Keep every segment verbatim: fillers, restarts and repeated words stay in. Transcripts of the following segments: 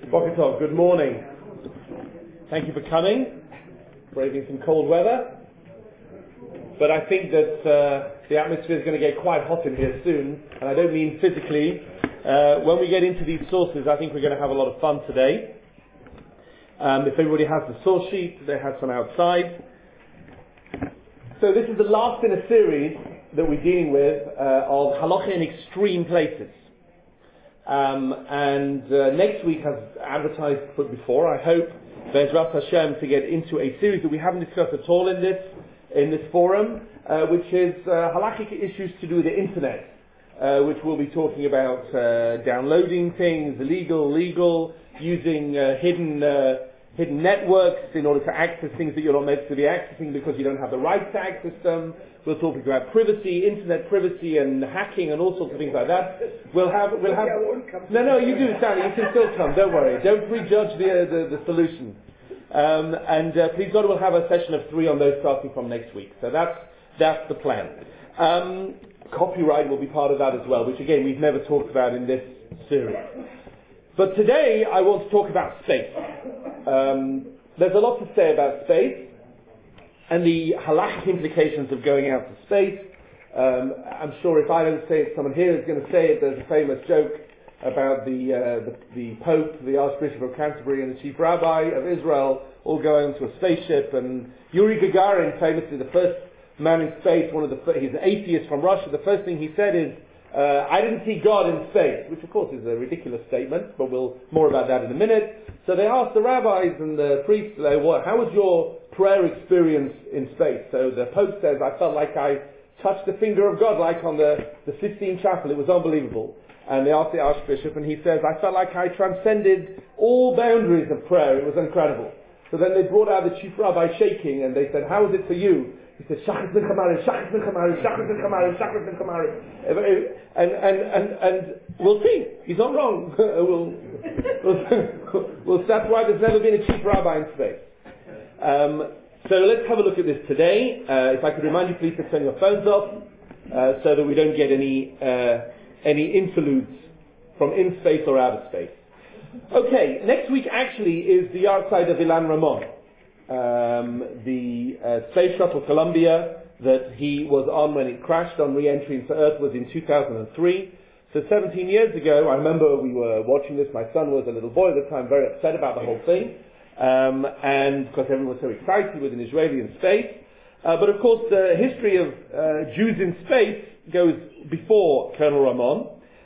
Boker Tov, good morning. Thank you for coming, braving some cold weather. But I think that uh, the atmosphere is going to get quite hot in here soon, and I don't mean physically. Uh, when we get into these sources, I think we're going to have a lot of fun today. Um, if everybody has the source sheet, they have some outside. So this is the last in a series that we're dealing with uh, of halacha in extreme places. Um, and uh, next week, as advertised put before, I hope Be'ezras Hashem to get into a series that we haven't discussed at all in this in this forum, uh, which is uh, halachic issues to do with the internet, uh, which we'll be talking about uh, downloading things, illegal, legal, using uh, hidden uh, hidden networks in order to access things that you're not meant to be accessing because you don't have the right to access them. We'll talk about privacy, internet privacy, and hacking, and all sorts of things like that. We'll have, we'll have. No, no, you do, Sally. You can still come. Don't worry. Don't prejudge the uh, the, the solution. Um, and uh, please God, we'll have a session of three on those starting from next week. So that's that's the plan. Um, copyright will be part of that as well, which again we've never talked about in this series. But today I want to talk about space. Um, there's a lot to say about space and the halachic implications of going out to space. Um, I'm sure if I don't say it, someone here is going to say it. There's a famous joke about the, uh, the the Pope, the Archbishop of Canterbury, and the Chief Rabbi of Israel all going to a spaceship. And Yuri Gagarin, famously the first man in space, one of the he's an atheist from Russia. The first thing he said is, Uh, I didn't see God in space, which of course is a ridiculous statement, but we'll more about that in a minute. So they asked the rabbis and the priests, uh, what, how was your prayer experience in space? So the Pope says, I felt like I touched the finger of God, like on the, the Sistine Chapel. It was unbelievable. And they asked the Archbishop, and he says, I felt like I transcended all boundaries of prayer. It was incredible. So then they brought out the Chief Rabbi shaking, and they said, how was it for you? He said, Shachris ben Chamarin, Shachris ben Chamarin, Shachris ben Chamarin, Shachris ben Chamarin. And, and, and, and we'll see. He's not wrong. we'll, we'll, we'll, that's why there's never been a chief rabbi in space. Um, so let's have a look at this today. Uh, if I could remind you, please, to turn your phones off, uh, so that we don't get any, uh, any interludes from in space or out of space. Okay, next week actually is the outside of Ilan Ramon. Um, the uh, space shuttle Columbia that he was on when it crashed on re-entry into Earth was in two thousand three. So seventeen years ago, I remember we were watching this. My son was a little boy at the time, very upset about the whole thing, um, and because everyone was so excited with an Israeli in space. Uh, but of course, the history of uh, Jews in space goes before Colonel Ramon.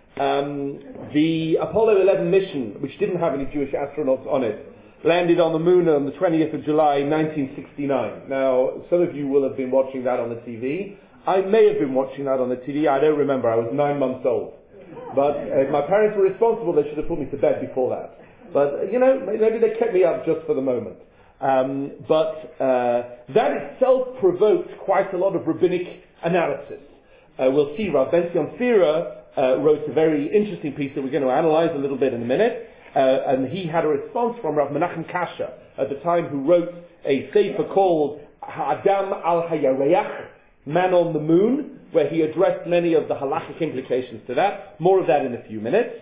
Um, the Apollo eleven mission, which didn't have any Jewish astronauts on it, landed on the moon on the twentieth of July, nineteen sixty-nine. Now, some of you will have been watching that on the T V. I may have been watching that on the T V. I don't remember. I was nine months old. But uh, if my parents were responsible, they should have put me to bed before that. But, you know, maybe they kept me up just for the moment. Um, but uh, that itself provoked quite a lot of rabbinic analysis. Uh, we'll see Rav Ben-Zion Fira uh, wrote a very interesting piece that we're going to analyze a little bit in a minute. Uh, and he had a response from Rav Menachem Kasha at the time, who wrote a sefer called Ha'adam al Hayareyach, Man on the Moon, where he addressed many of the halachic implications to that. More of that in a few minutes.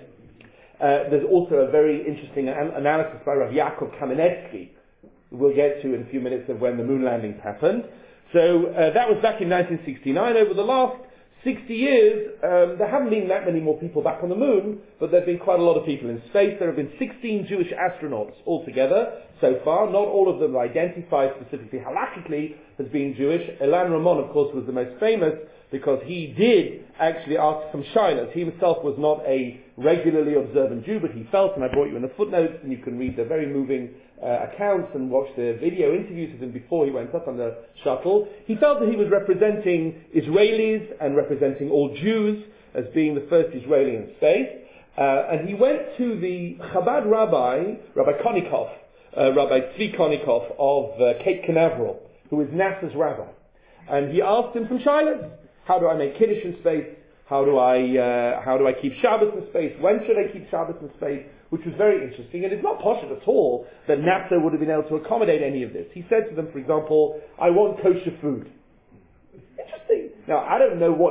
Uh, there's also a very interesting an- analysis by Rav Yaakov Kamenetsky, we'll get to in a few minutes, of when the moon landings happened. So uh, that was back in nineteen sixty-nine. Over the last sixty years, um, there haven't been that many more people back on the moon, but there have been quite a lot of people in space. There have been sixteen Jewish astronauts altogether so far. Not all of them are identified specifically halachically as being Jewish. Ilan Ramon, of course, was the most famous because he did actually ask some shilas. He himself was not a regularly observant Jew, but he felt, and I brought you in the footnotes, and you can read the very moving uh, accounts and watch the video interviews with him before he went up on the shuttle. He felt that he was representing Israelis and representing all Jews as being the first Israeli in space. Uh, and he went to the Chabad rabbi, Rabbi Konikov, uh, Rabbi Tzvi Konikov of uh, Cape Canaveral, who is NASA's rabbi. And he asked him some shilas. How do I make Kiddush in space? How do I uh, how do I keep Shabbos in space? When should I keep Shabbos in space? Which was very interesting, and it's not posh at all that NASA would have been able to accommodate any of this. He said to them, for example, I want kosher food. Interesting. Now, I don't know what his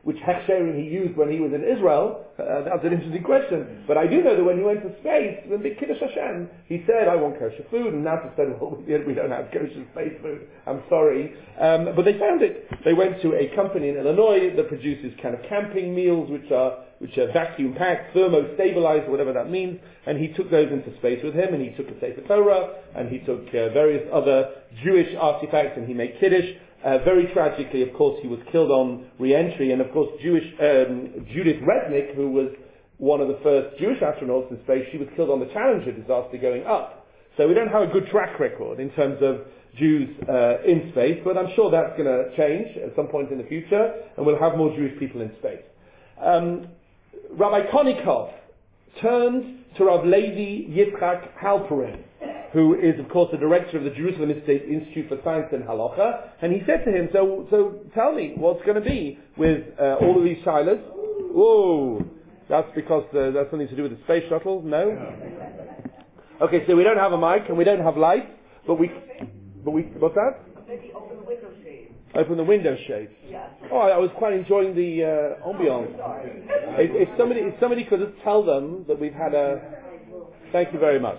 which hechsherim he used when he was in Israel. Uh, that's an interesting question. But I do know that when he went to space, the big Kiddush Hashem, he said, I want kosher food, and NASA said, well, we don't have kosher space food. I'm sorry. Um, but they found it. They went to a company in Illinois that produces kind of camping meals, which are which are vacuum packed, thermo-stabilized, whatever that means, and he took those into space with him, and he took a Sefer Torah, and he took uh, various other Jewish artifacts, and he made Kiddush. Uh, very tragically, of course, he was killed on re-entry, and of course, Jewish um, Judith Resnick, who was one of the first Jewish astronauts in space, she was killed on the Challenger disaster going up. So we don't have a good track record in terms of Jews uh, in space, but I'm sure that's going to change at some point in the future, and we'll have more Jewish people in space. Um, Rabbi Konikov turned to Rav Levi Yitzchak Halperin, who is, of course, the director of the Jerusalem State Institute for Science and Halacha, and he said to him, so so tell me, what's going to be with uh, all of these shilas? Whoa, that's because uh, that's something to do with the space shuttle? No? Okay, so we don't have a mic, and we don't have lights, but we, but we, what's that? Maybe open the window shade. Open the window shades. Yeah. Oh, I, I was quite enjoying the uh, ambiance. If, if somebody, if somebody could just tell them that we've had a. Thank you very much.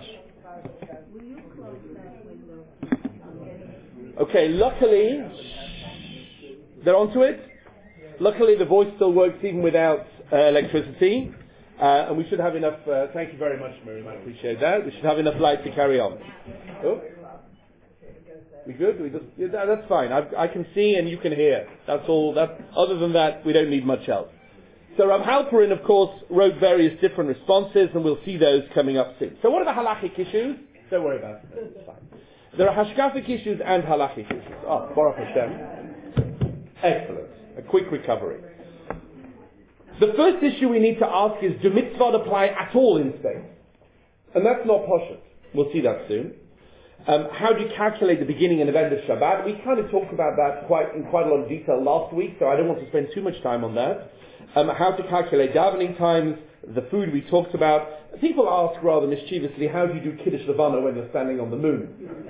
Okay, luckily they're onto it. Luckily, the voice still works even without uh, electricity, uh, and we should have enough. Uh, thank you very much, Miriam. I appreciate that. We should have enough light to carry on. Oh. We good? We just, yeah, that, that's fine. I, I can see and you can hear. That's all. That, other than that, we don't need much else. So Rav Halperin, of course, wrote various different responses, and we'll see those coming up soon. So what are the halachic issues? Don't worry about it. It's fine. There are hashkafic issues and halachic issues. Oh, Baruch Hashem. Excellent. A quick recovery. The first issue we need to ask is, do mitzvot apply at all in space? And that's not poshut. We'll see that soon. Um, how do you calculate the beginning and the end of Shabbat? We kind of talked about that quite in quite a lot of detail last week, so I don't want to spend too much time on that. Um, how to calculate davening times, the food we talked about. People ask rather mischievously, how do you do Kiddush Levana when you're standing on the moon?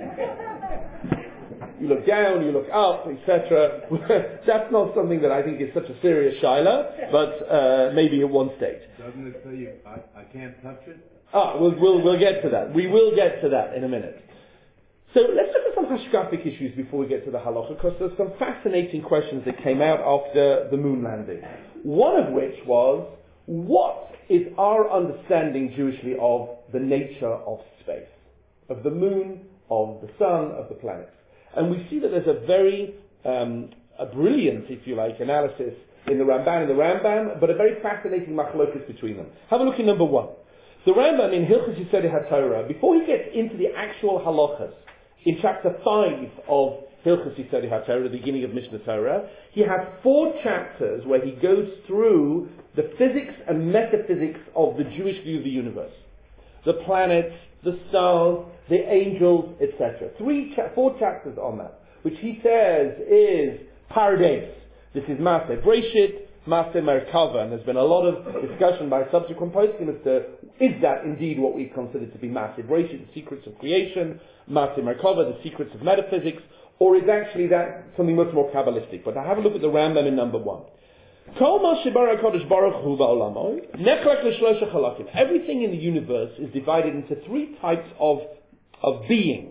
You look down, you look up, et cetera. That's not something that I think is such a serious shaila, but uh, maybe at one stage. Doesn't it say you, I, I can't touch it? Ah, we'll, we'll, we'll get to that. We will get to that in a minute. So let's look at some hashkafic issues before we get to the halacha, because there's some fascinating questions that came out after the moon landing. One of which was, what is our understanding Jewishly of the nature of space? Of the moon, of the sun, of the planets? And we see that there's a very, um, a brilliant, if you like, analysis in the Ramban and the Rambam, but a very fascinating machlokus between them. Have a look at number one. The Rambam in Hilchos Yesodei HaTorah, before he gets into the actual halachas, in chapter five of Hilchos Yesodei HaTorah, the beginning of Mishnah Torah, he has four chapters where he goes through the physics and metaphysics of the Jewish view of the universe. The planets, the stars, the angels, et cetera. Three, cha- four chapters on that, which he says is Pardes. This is Maaseh Breshit, Maaseh Merkava, and there's been a lot of discussion by subsequent posting as to, is that indeed what we consider to be Maaseh Breshit, the secrets of creation, Maaseh Merkava, the secrets of metaphysics, or is actually that something much more Kabbalistic? But I have a look at the Rambam in number one. Everything in the universe is divided into three types of, of being.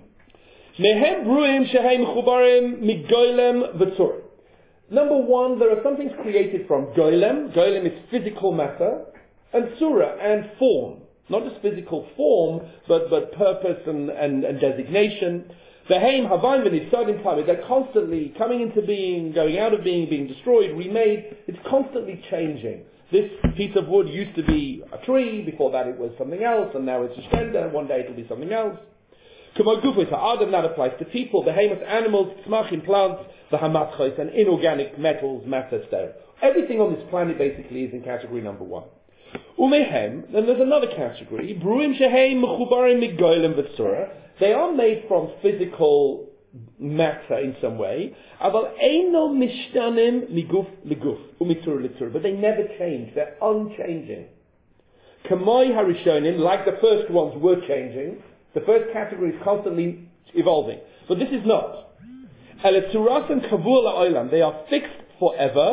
Number one, there are some things created from Golem. Golem is physical matter, and Surah, and form. Not just physical form, but, but purpose and, and, and designation. Veheim, Havayim, and Yisodim Tamid, they're constantly coming into being, going out of being, being destroyed, remade. It's constantly changing. This piece of wood used to be a tree, before that it was something else, and now it's a shender, and one day it'll be something else. Kumagufis, Adam, that applies to people, behemoths, animals, tzmachim, plants, the hamatzchos, and inorganic metals, matter, stone. Everything on this planet basically is in category number one. Umehem, then there's another category, Bruim sheheim mechubarim migoylem v'tzura. They are made from physical matter in some way, aval eino mishtanim miguf liguf umitzur litzur, but they never change. They're unchanging. Kamoi harishonim, like the first ones were changing. The first category is constantly evolving, but this is not. Eletzuras and kavua la'olam, they are fixed forever.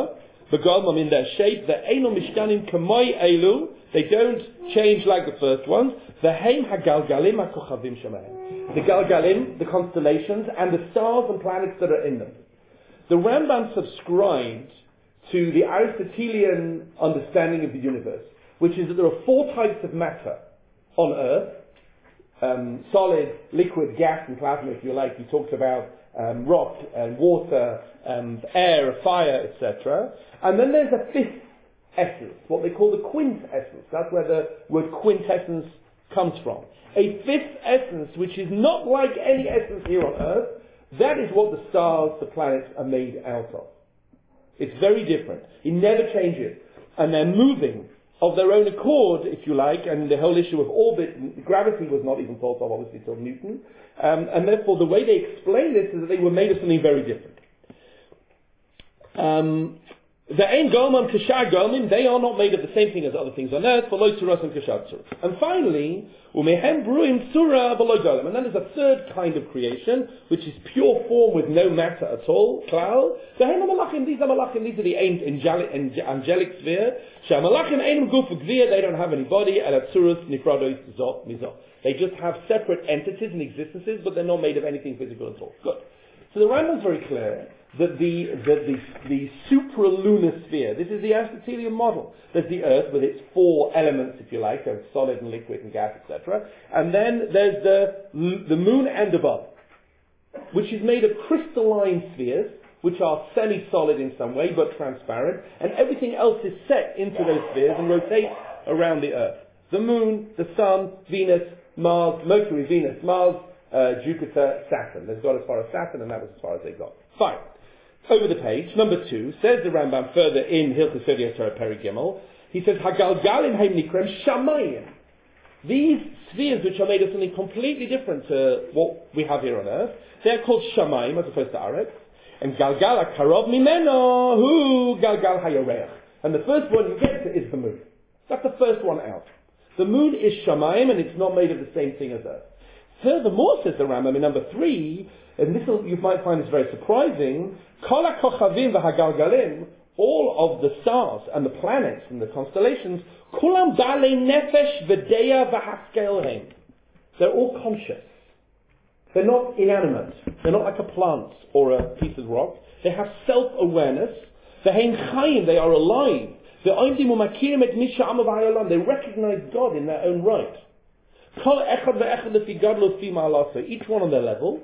Begalmam in their shape, the Eino Mishkanim Kamoi Elu, they don't change like the first ones. The Heim HaGalgalim HaKochavim Shemaim. The Galgalim, the constellations, and the stars and planets that are in them. The Rambam subscribed to the Aristotelian understanding of the universe, which is that there are four types of matter on Earth. Um, solid, liquid, gas, and plasma, if you like. He talked about um, rock and water, um, air, fire, et cetera. And then there's a fifth essence, what they call the quintessence. That's where the word quintessence comes from. A fifth essence, which is not like any essence here on Earth. That is what the stars, the planets are made out of. It's very different. It never changes. And they're moving of their own accord, if you like, and the whole issue of orbit, gravity was not even thought of, obviously, till Newton. Um, and therefore, the way they explain this is that they were made of something very different. Um, the Ein Golmam Kashar Golmim, they are not made of the same thing as other things on earth, V'lo Tzuras and Kashar Tzuras. And finally, Umehem Bruim Tzura V'lo Golem. And then there's a third kind of creation, which is pure form with no matter at all, Klal. The Heim Malachim, these are Malachim, these are the angelic, angelic sphere. Shamalachim Ein Guf Gvir, they don't have any body, and Tzuras Nifrados Zot Mizot. They just have separate entities and existences, but they're not made of anything physical at all. Good. So the Rambam's very clear that the, that the, the supralunar sphere, this is the Aristotelian model. There's the Earth with its four elements, if you like, of solid and liquid and gas, et cetera. And then there's the, the moon and above, which is made of crystalline spheres, which are semi-solid in some way, but transparent, and everything else is set into those spheres and rotates around the Earth. The moon, the sun, Venus, Mars, Mercury, Venus, Mars, uh, Jupiter, Saturn. They've got as far as Saturn, and that was as far as they got. Fine. Over the page, number two, says the Rambam further in Hilchos Sodi Torah Peri Gimel, he says, Hagalgalim Heim Nikrem Shamayim. These spheres, which are made of something completely different to what we have here on Earth, they're called Shamayim as opposed to Aretz. And Galgal Karov Mimeno, who Galgal Hayareach. And the first one you get to is the moon. That's the first one out. The moon is Shamayim, and it's not made of the same thing as Earth. Furthermore, says the Rambam in number three, and this you might find this very surprising, Kol HaKochavim v'Hagalgalim, all of the stars and the planets and the constellations, Kulam Balei Nefesh v'Deya v'Haskel Heim. They're all conscious. They're not inanimate. They're not like a plant or a piece of rock. They have self-awareness. V'Heim Chayim, they are alive. They recognize God in their own right. Each one on their level.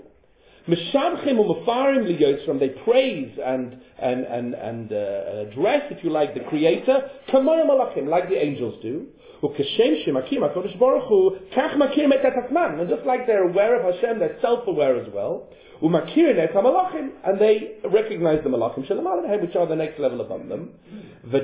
They praise and and and and uh, address, if you like, the Creator, like the angels do. And just like they're aware of Hashem, they're self-aware as well. And they recognize the Malachim, which are the next level above them. But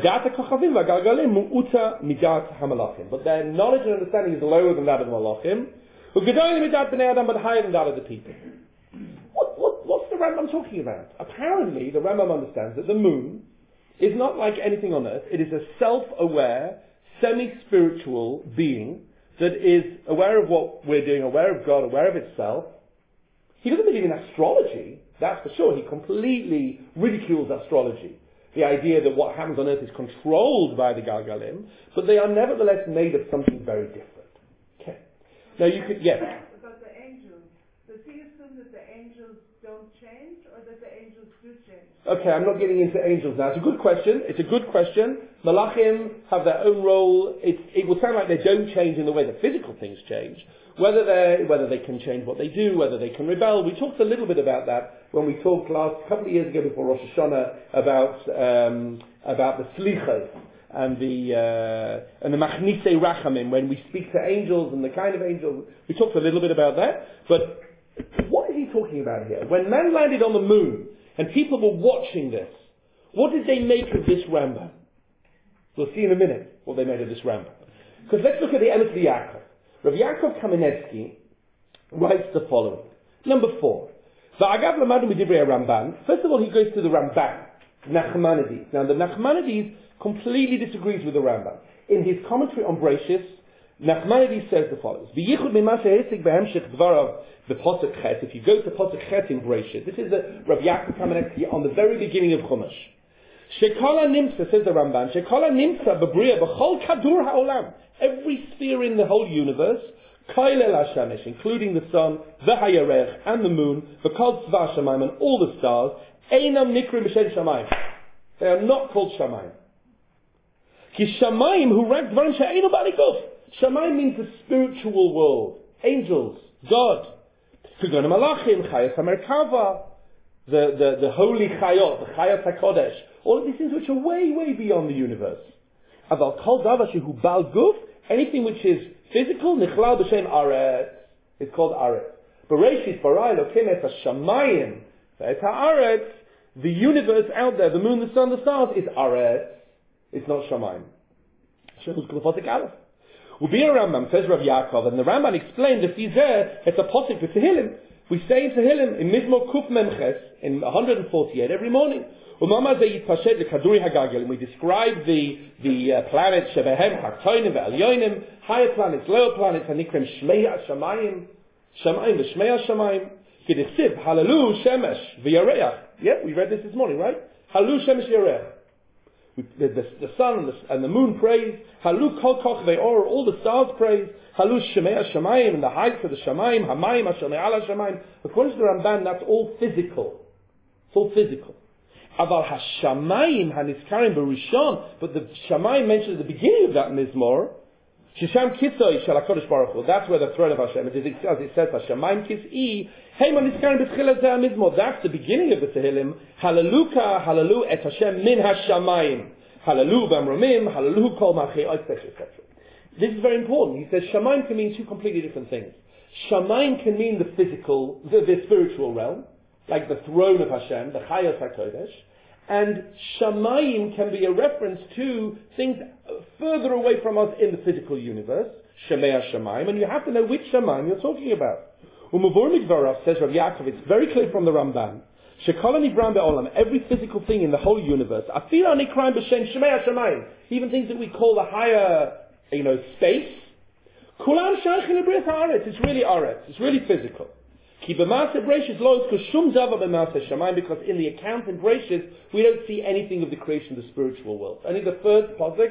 their knowledge and understanding is lower than that of the Malachim, but higher than that of the people. What, what, what's the Rambam talking about? Apparently, the Rambam understands that the moon is not like anything on earth. It is a self-aware, semi-spiritual being that is aware of what we're doing, aware of God, aware of itself. He doesn't believe in astrology, that's for sure. He completely ridicules astrology. The idea that what happens on earth is controlled by the Galgalim, but they are nevertheless made of something very different. Okay. Now you could, yes? About the angels. Does he assume that the angels don't change, or that the angels do change? Okay, I'm not getting into angels now. It's a good question. It's a good question. Malachim have their own role. It, it will sound like they don't change in the way that physical things change. Whether they whether they can change what they do, whether they can rebel. We talked a little bit about that when we talked last couple of years ago before Rosh Hashanah about um, about the slichos and the uh, and the machnise rachamim, when we speak to angels and the kind of angels. We talked a little bit about that. But what is he talking about here? When man landed on the moon and people were watching this, what did they make of this Rambam? We'll see in a minute what they made of this Rambam. Because let's look at the Emes V'Yaakov. Rav Yaakov Kamenetsky writes the following. Number four. V'agav lamadu midivrei Ramban. First of all, he goes to the Ramban, Nachmanides. Now, the Nachmanides completely disagrees with the Rambam. In his commentary on Bereishis, Nachmanides says the follows. V'yichud mimah she'esik behemshech dvarav b'posuk chet. If you go to posuk chet in Bereishis, this is the Rav Yaakov Kamenetsky on the very beginning of Chumash. Shekola nimsa, says the Ramban, Shekola nimsa b'briya b'chol kadur ha'olam. Every sphere in the whole universe, Kailel HaShemesh, including the sun, the Hayarech, and the moon, the Kol Tzva Shamayim, and all the stars, Einam Nikrim B'Shem Shamayim. They are not called Shamayim. Ki Shamayim hu rak dvarim she'einu b'ali guf. Shamayim means the spiritual world, angels, God. Kugon Malachim, Chayas HaMerkava, the, the, the holy Chayot, the Chayat HaKodesh. All of these things which are way, way beyond the universe. Aval Kol Davar shehu bal guf, anything which is physical, Nichlal B'Shem Aretz, it's called Aretz. Bereshit Barai Elokim et HaShamayim et HaAretz, the universe out there, the moon, the sun, the stars, is Aretz. It's not Shamayim. Shemuz K'lefotik Aleph. Ubi Rambam, says Rav Yaakov, and the Ramban explained that Zizeh, it's a posik for Tehillim. We say in Tehillim, in Mizmor Kuf Memches, in one forty-eight, every morning. And we describe the the uh, planets Shebehem Haktoinim ve'Elyonim, higher planets, lower planets, Hanikrim Shmei Shamayim, Shamayim v'Shmei Shamayim. K'dechtiv Halalu Shemesh v'Yareach. Yeah, we read this this morning, right? Halalu Shemesh Yareach. The, the, the sun and the, and the moon praise. Halu Kol Koch ve'Or, all the stars praise. Halu Shmei Shamayim, and the heights of the Shamayim, Hamayim Hashamei Ala Shamayim. According to the Ramban, that's all physical. It's all physical. Aval Hashamayim Haniskarim Berishon, but the Shamayim mentioned at the beginning of that Mizmor, Shisham Kisoi Shel HaKodesh Baruch Hu. That's where the throne of Hashem is. It says, it says Hashamayim Kis'i Heim Haniskarim B'Tchilat Zeh Mizmor. That's the beginning of the Tehillim. Halaluka Halalu Et Hashem Min Hashamayim. Halalu B'Amromim Halalu Kol Malchei, et cetera, et cetera. This is very important. He says Shamayim can mean two completely different things. Shamayim can mean the physical, the, the spiritual realm, like the throne of Hashem, the Chayot HaKodesh, and Shamayim can be a reference to things further away from us in the physical universe, Shemei Shamayim, and you have to know which Shamayim you're talking about. Umavur Mikvarav, says Rav Yaakov, it's very clear from the Ramban, Shekol Nivram Be'olam, every physical thing in the whole universe, Afila Nikraim B'Shem Shemei Shamayim, even things that we call the higher, you know, space, Kulam Shaykhin Ibris Haaretz, it's really Haaretz, it's really physical. Because in the account in Bereshit, we don't see anything of the creation of the spiritual world. Only the first pasuk,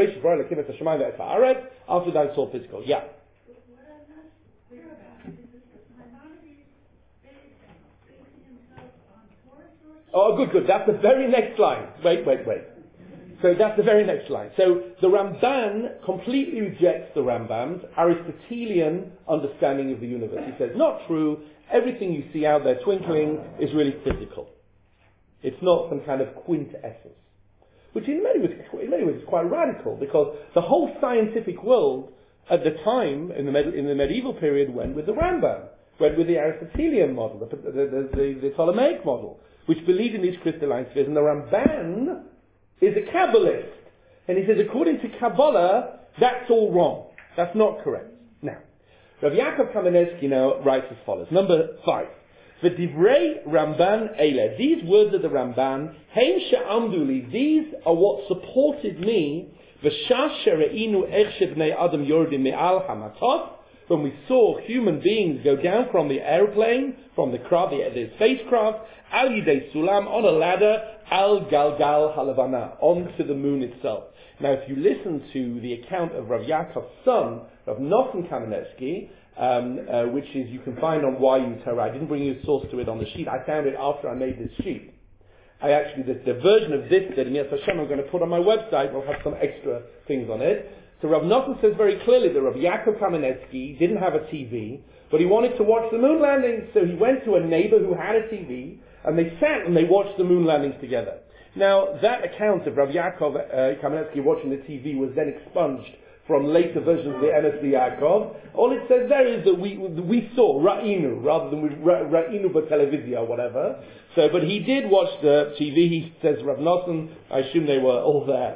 after that it's all physical. Yeah. What I'm not clear about is this Maimonides basing himself on Torah? Oh, good, good. That's the very next line. Wait, wait, wait. So that's the very next line. So the Ramban completely rejects the Rambam's Aristotelian understanding of the universe. He says, not true. Everything you see out there twinkling is really physical. It's not some kind of quintessence. Which in many ways, in many ways is quite radical, because the whole scientific world at the time, in the, med- in the medieval period, went with the Rambam, went with the Aristotelian model, the, the, the, the, the Ptolemaic model, which believed in these crystalline spheres. And the Ramban is a Kabbalist. And he says, according to Kabbalah, that's all wrong. That's not correct. Now, Rav Yaakov Kamenetsky now writes as follows. Number five. V'divrei Ramban eile. These words of the Ramban, heim she'amduli, these are what supported me, v'shash she're'inu ech shebnei adam yordim me'al hamatot, when we saw human beings go down from the airplane, from the craft, the, the spacecraft, al yidei sulam, on a ladder, al galgal halavana, onto the moon itself. Now, if you listen to the account of Rav Yaakov's son, Rav Noson Kamenetsky, um, uh, which is you can find on Y U Torah. I didn't bring you a source to it on the sheet. I found it after I made this sheet. I actually, the, the version of this that Mias Hashem I'm going to put on my website will have some extra things on it. So Rav Noson says very clearly that Rav Yaakov Kamenetsky didn't have a T V, but he wanted to watch the moon landing, so he went to a neighbor who had a T V, and they sat and they watched the moon landings together. Now, that account of Rav Yaakov uh, Kamenetsky watching the T V was then expunged from later versions of the M S B Yaakov. All it says there is that we we saw Ra'inu, rather than we Ra'inu b'televizia or whatever. So, but he did watch the T V. He says, Rav Noson, I assume they were all there.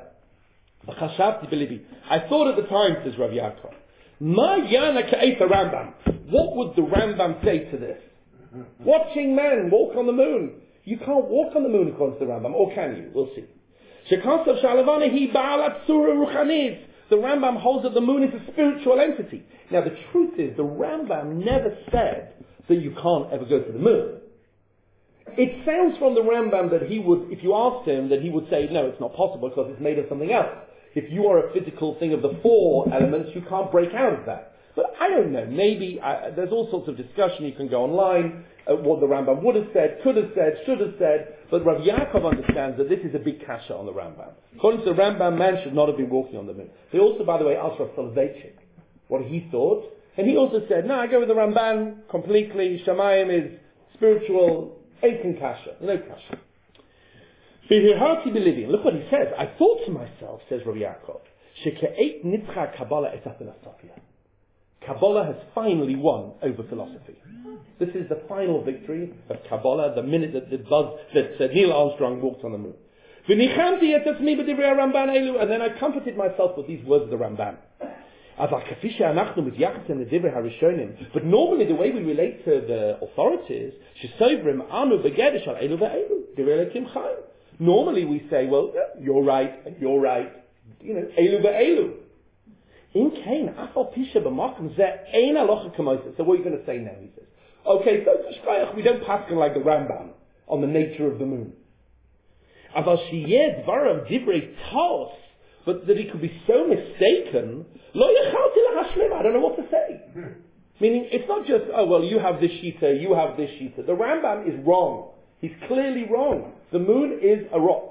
I thought at the time, says Rav Yaakov, Ma yana ka'eta Rambam. What would the Rambam say to this? Watching men walk on the moon. You can't walk on the moon according to the Rambam, or can you? We'll see. The Rambam holds that the moon is a spiritual entity. Now the truth is, the Rambam never said that you can't ever go to the moon. It sounds from the Rambam that he would, if you asked him, that he would say, no, it's not possible because it's made of something else. If you are a physical thing of the four elements, you can't break out of that. But I don't know, maybe, uh, there's all sorts of discussion, you can go online, uh, what the Rambam would have said, could have said, should have said, but Rav Yaakov understands that this is a big kasha on the Rambam. According to the Rambam, man should not have been walking on the moon. He also, by the way, asked Rav Soloveitchik what he thought, and he also said, no, I go with the Ramban completely, Shamayim is spiritual, Eiken kasha, no kasha. Look what he says. I thought to myself, says Rabbi Yaakov, Sheke'et nitzcha Kabbalah et philosophy. Kabbalah has finally won over philosophy. This is the final victory of Kabbalah, the minute that the buzz, that uh, Neil Armstrong walked on the moon. And then I comforted myself with these words of the Ramban. But normally the way we relate to the authorities, normally we say, well, you're right, and you're right, you know, elu ve'elu. In Cain, afal pisha b'makom zeh ein halacha k'moisa. So what are you going to say now? He says, okay, so we don't pass like the Rambam on the nature of the moon. Aval sheyeh dvarav divrei tos, but that he could be so mistaken, lo yechalti lahashlim, I don't know what to say. Meaning, it's not just, oh, well, you have this shita, you have this shita. The Rambam is wrong. He's clearly wrong. The moon is a rock.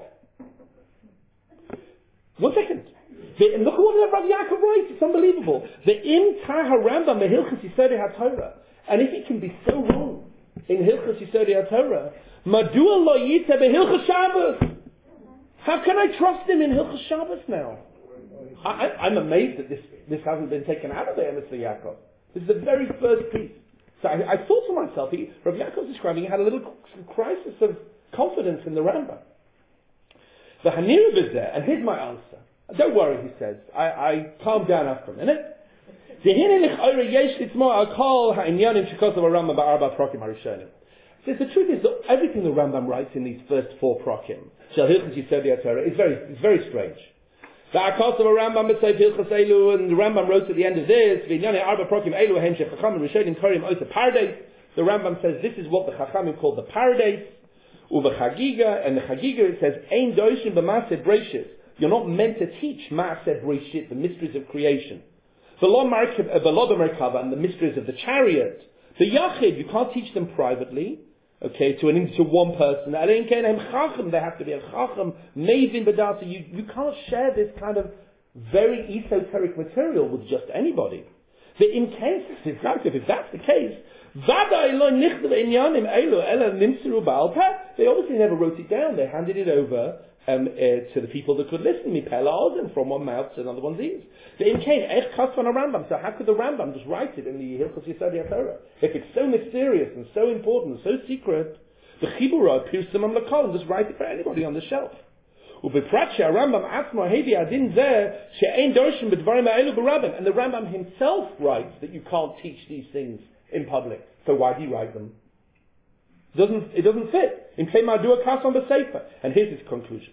One second. The, and look at what Rav Yaakov writes. It's unbelievable. The im taha Rambam mehilchas Yisodei HaTorah. And if he can be so wrong in Hilchas Yisodei HaTorah, madua lo yita behilchas Shabbos? How can I trust him in Hilchas Shabbos now? I, I, I'm amazed that this this hasn't been taken out of there, Mister Yaakov. This is the very first piece. So I, I thought to myself, he, Rav Yaakov describing he had a little crisis of confidence in the Rambam. The Hanira is there, and here's my answer. Don't worry, he says. I, I calm down after a minute. So the truth is that everything the Rambam writes in these first four prokim, is very, it's very strange. The Akos of a Rambam and the Rambam wrote at the end of this, the Rambam says this is what the Chachamim called the Paradise, Uva Chagiga, and the Chagiga it says, Ein doishim b'maseh breishis. You're not meant to teach Maaseh Breshit, the mysteries of creation. The Lo Merkava, and the mysteries of the chariot. The Yachid, you can't teach them privately, okay, to an to one person. They have to be a Chacham, Mevin Badasa. You you can't share this kind of very esoteric material with just anybody. The intense, if that's the case, they obviously never wrote it down. They handed it over Um, uh, to the people that could listen, and from one mouth to another one's ears. The Imkain, Ech Kasvan a Rambam. So how could the Rambam just write it in the Hilchos Yisodei HaTorah? If it's so mysterious and so important and so secret, the Chibura appears to Mamlakal and just write it for anybody on the shelf. And the Rambam himself writes that you can't teach these things in public. So why do you write them? Doesn't, it doesn't fit. And here's his conclusion.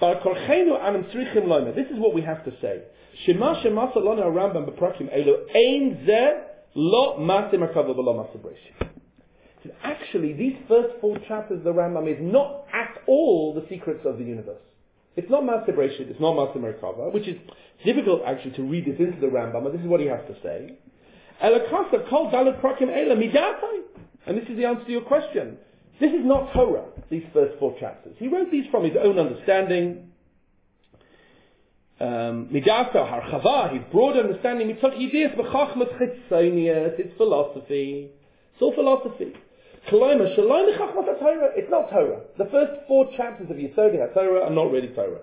This is what we have to say. Actually, these first four chapters of the Rambam is not at all the secrets of the universe. It's not Maaseh Breshit, it's not Maaseh Merkava, which is difficult actually to read this into the Rambam, but this is what he has to say. And this is the answer to your question. This is not Torah, these first four chapters. He wrote these from his own understanding. Midasa, Harchava, his broad understanding. It's philosophy. It's all philosophy. It's not Torah. The first four chapters of Yisodei HaTorah are not really Torah.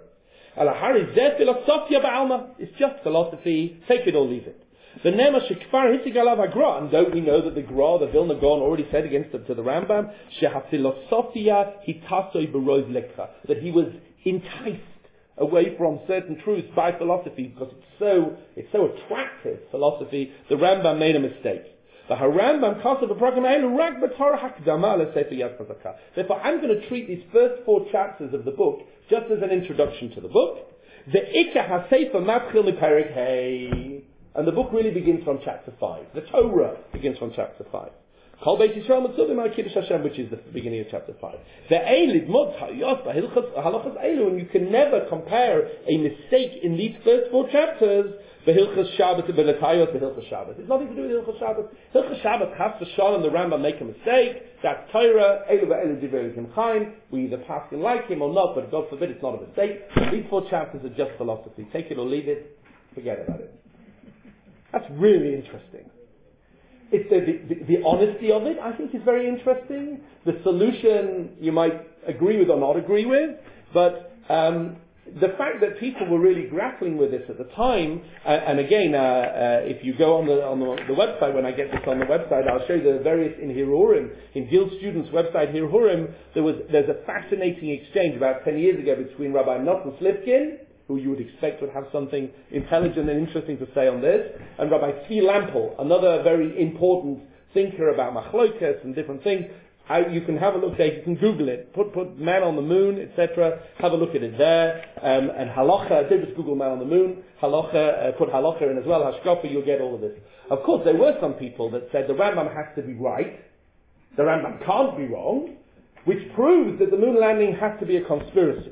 It's just philosophy. Take it or leave it. The Nema Shekfar Hisigalav Agra, and don't we know that the Gra, the Vilna Gaon, already said against the, to the Rambam, Shehafilosofia Hitasoi Beroz Lekha, that he was enticed away from certain truths by philosophy because it's so it's so attractive philosophy. The Rambam made a mistake. The Harambam Kasav B'Pragam Rag B'Torah Hakdama LeSefer Yad Chazaka. Therefore, I'm going to treat these first four chapters of the book just as an introduction to the book. The Ikka HaSefer Matchil Miperek Hey. And the book really begins from chapter five. The Torah begins from chapter five. Kol Beit Yisrael Mitzuvim al Kiddush Hashem, which is the beginning of chapter five. The Eilid Mod Hayos Halachas Eilu, and you can never compare a mistake in these first four chapters. Behilchas Shabbat and Belatayos Behilchas Shabbat. It's nothing to do with Hilchas Shabbat. Hilchas Shabbat, Chas v'Shalom, the Rambam make a mistake. That's Torah. Elu ve'elu divrei Elokim Chaim. We either pass him like him or not, but God forbid it's not a mistake. These four chapters are just philosophy. Take it or leave it. Forget about it. That's really interesting. It's the, the, the honesty of it, I think, is very interesting. The solution you might agree with or not agree with, but um, the fact that people were really grappling with this at the time, uh, and again, uh, uh, if you go on the on the, the website, when I get this on the website, I'll show you the various in Hirurim, in Gil Students' website Hirurim, there was there's a fascinating exchange about ten years ago between Rabbi Natan Slifkin, who you would expect would have something intelligent and interesting to say on this, and Rabbi Tzvi Lampel, another very important thinker about machlokas and different things. I, you can have a look there, you can Google it, put put man on the moon, et cetera. Have a look at it there, um, and halacha, don't just Google man on the moon, halacha, uh, put halacha in as well, hashkafa, you'll get all of this. Of course, there were some people that said the Rambam has to be right, the Rambam can't be wrong, which proves that the moon landing has to be a conspiracy.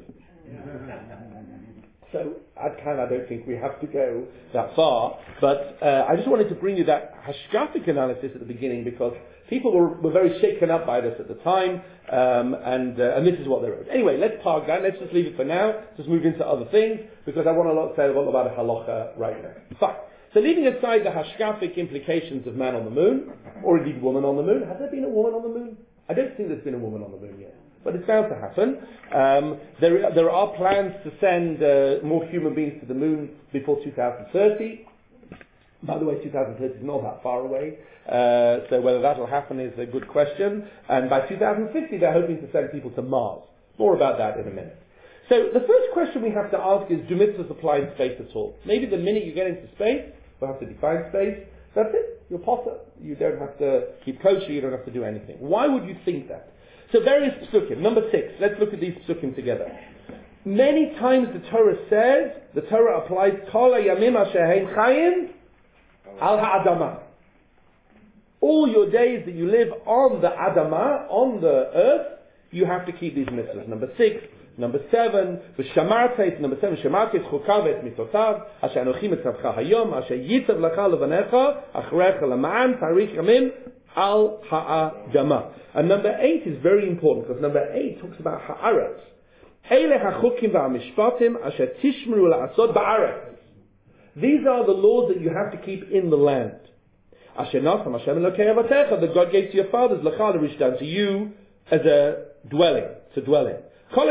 So, I kind of don't think we have to go that far, but uh, I just wanted to bring you that hashkafic analysis at the beginning because people were, were very shaken up by this at the time, um, and uh, and this is what they wrote. Anyway, let's park that, let's just leave it for now, just move into other things, because I want to say a lot about halacha right now. Fine. So leaving aside the hashkafic implications of man on the moon, or indeed woman on the moon, has there been a woman on the moon? I don't think there's been a woman on the moon yet. But it's bound to happen. Um, there, there are plans to send uh, more human beings to the moon before two thousand thirty. By the way, two thousand thirty is not that far away. Uh, so whether that will happen is a good question. And by two thousand fifty, they're hoping to send people to Mars. More about that in a minute. So the first question we have to ask is, do mitzvahs apply in space at all? Maybe the minute you get into space, we'll have to define space. That's it. You're potter. You don't have to keep kosher. You don't have to do anything. Why would you think that? So various psukim. Number six. Let's look at these psukim together. Many times the Torah says, the Torah applies kol hayamim asher hein chayim al ha'adama. All your days that you live on the adama, on the earth, you have to keep these mitzvahs. Number six. Number seven, v'shamartes, number seven, shamartes chukav et mitzotav, asher anochi mitzavcha hayom, asher yitzav lacha levanecha, achrecha lama'an, tarich yamim, al ha'adama. And number eight is very important, because number eight talks about ha'aretz. Eile hachukim v'amishpatim, asher tishmru la'asod ba'aretz. These are the laws that you have to keep in the land. Asher nasam Hashem elokei avatecha, that God gave to your fathers, lecha l'rishdan, to you as a dwelling, to dwell in. Now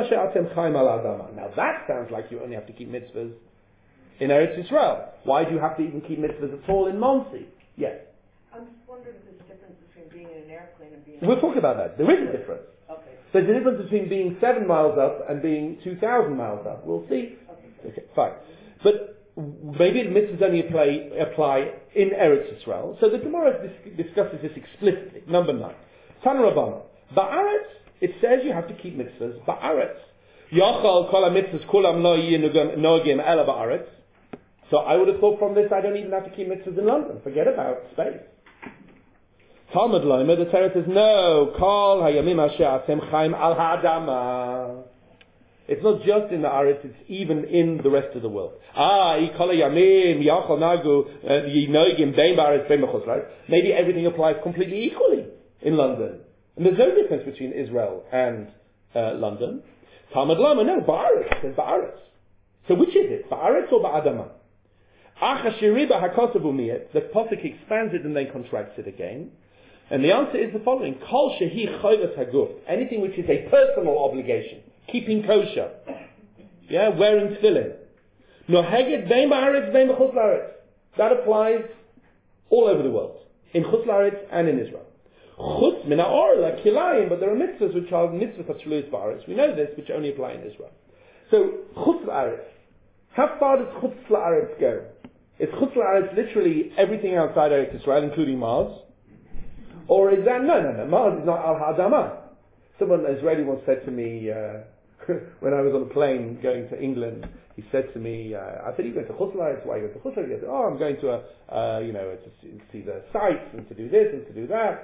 that sounds like you only have to keep mitzvahs in Eretz Yisrael. Why do you have to even keep mitzvahs at all in Monsey? Yes? I'm just wondering if there's a difference between being in an airplane and being... We'll talk about that. There is a difference. Okay. There's a difference between being seven miles up and being two thousand miles up. We'll see. Okay, okay fine. But maybe the mitzvahs only apply, apply in Eretz Yisrael. So the Gemara dis- discusses this explicitly. Number nine. Tan Rabbana. Ba'aretz, it says you have to keep mitzvahs ba'aretz. Yachal kol ha-mitzvahs kulam lo yeh nogim ela ba'aretz. So I would have thought from this I don't even have to keep mitzvahs in London. Forget about space. Talmud Loimer, the Torah says, no, kol hayamim asher atem chaim al ha'adama. It's not just in the Aretz, it's even in the rest of the world. Ah, kol hayamim yachal nagu yeh nogim bein ba'aretz bein b'chutz la'aretz. Maybe everything applies completely equally in London. And there's no difference between Israel and uh, London. Talmud Lama, no, Ba'aretz, says Ba'aretz. So which is it, Ba'aretz or Ba'adama? Achashiriba hakosavu miyet, the Pasuk expands it and then contracts it again. And the answer is the following, Kol shehi choyvas haguf, anything which is a personal obligation, keeping kosher, yeah, wearing tefillin. Noheget bein Ba'aretz, bein b'chutz la'aretz. That applies all over the world, in chutz la'aretz and in Israel. Chutz min ha'or la kilayim, but there are mitzvahs which are mitzvahs of shluis ba'aretz. We know this, which only apply in Israel. So chutz la'aretz. How far does chutz la'aretz go? Is chutz la'aretz literally everything outside Eretz Israel, including Mars? Or is that no, no, no? Mars is not al ha'adama. Someone Israeli once said to me uh, when I was on a plane going to England. He said to me, uh, I said, you going to chutz la'aretz? Why are you going to chutz la'aretz? He said, oh, I'm going to a, uh, you know, to see, see the sights and to do this and to do that.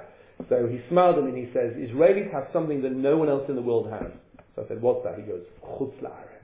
So he smiled at me and he says, Israelis have something that no one else in the world has. So I said, what's that? He goes, Chutz la'aretz.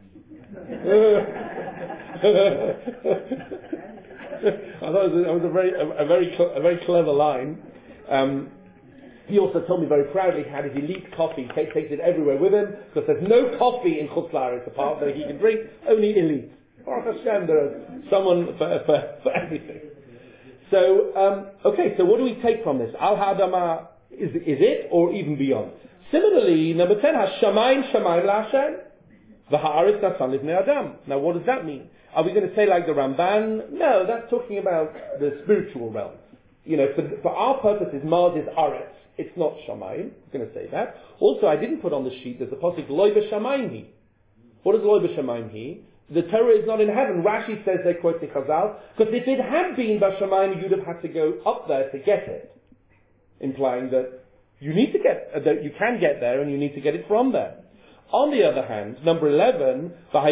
I thought it was, a, it was a very, a, a very, cl- a very clever line. Um, he also told me very proudly he had his elite coffee, takes, takes it everywhere with him, because there's no coffee in Chutz la'aretz apart that he can drink, only elite. Baruch Hashem, there's someone for, for, for everything. So, um, okay, so what do we take from this? Al ha'adama, is, is it, or even beyond? Similarly, number ten, Hashamayim Shamayim la'Hashem, v'ha'aretz nasan livnei adam. Now, what does that mean? Are we going to say like the Ramban? No, that's talking about the spiritual realm. You know, for, for our purposes, Mars is Aretz. It's not Shamayim. I'm going to say that. Also, I didn't put on the sheet, there's a pasuk, Loi b'Shamayim hi. What is Loi b'Shamayim hi? The Torah is not in heaven. Rashi says they quote the Chazal, because if it had been b'Shamayim, you'd have had to go up there to get it. Implying that you need to get, uh, that you can get there and you need to get it from there. On the other hand, number eleven,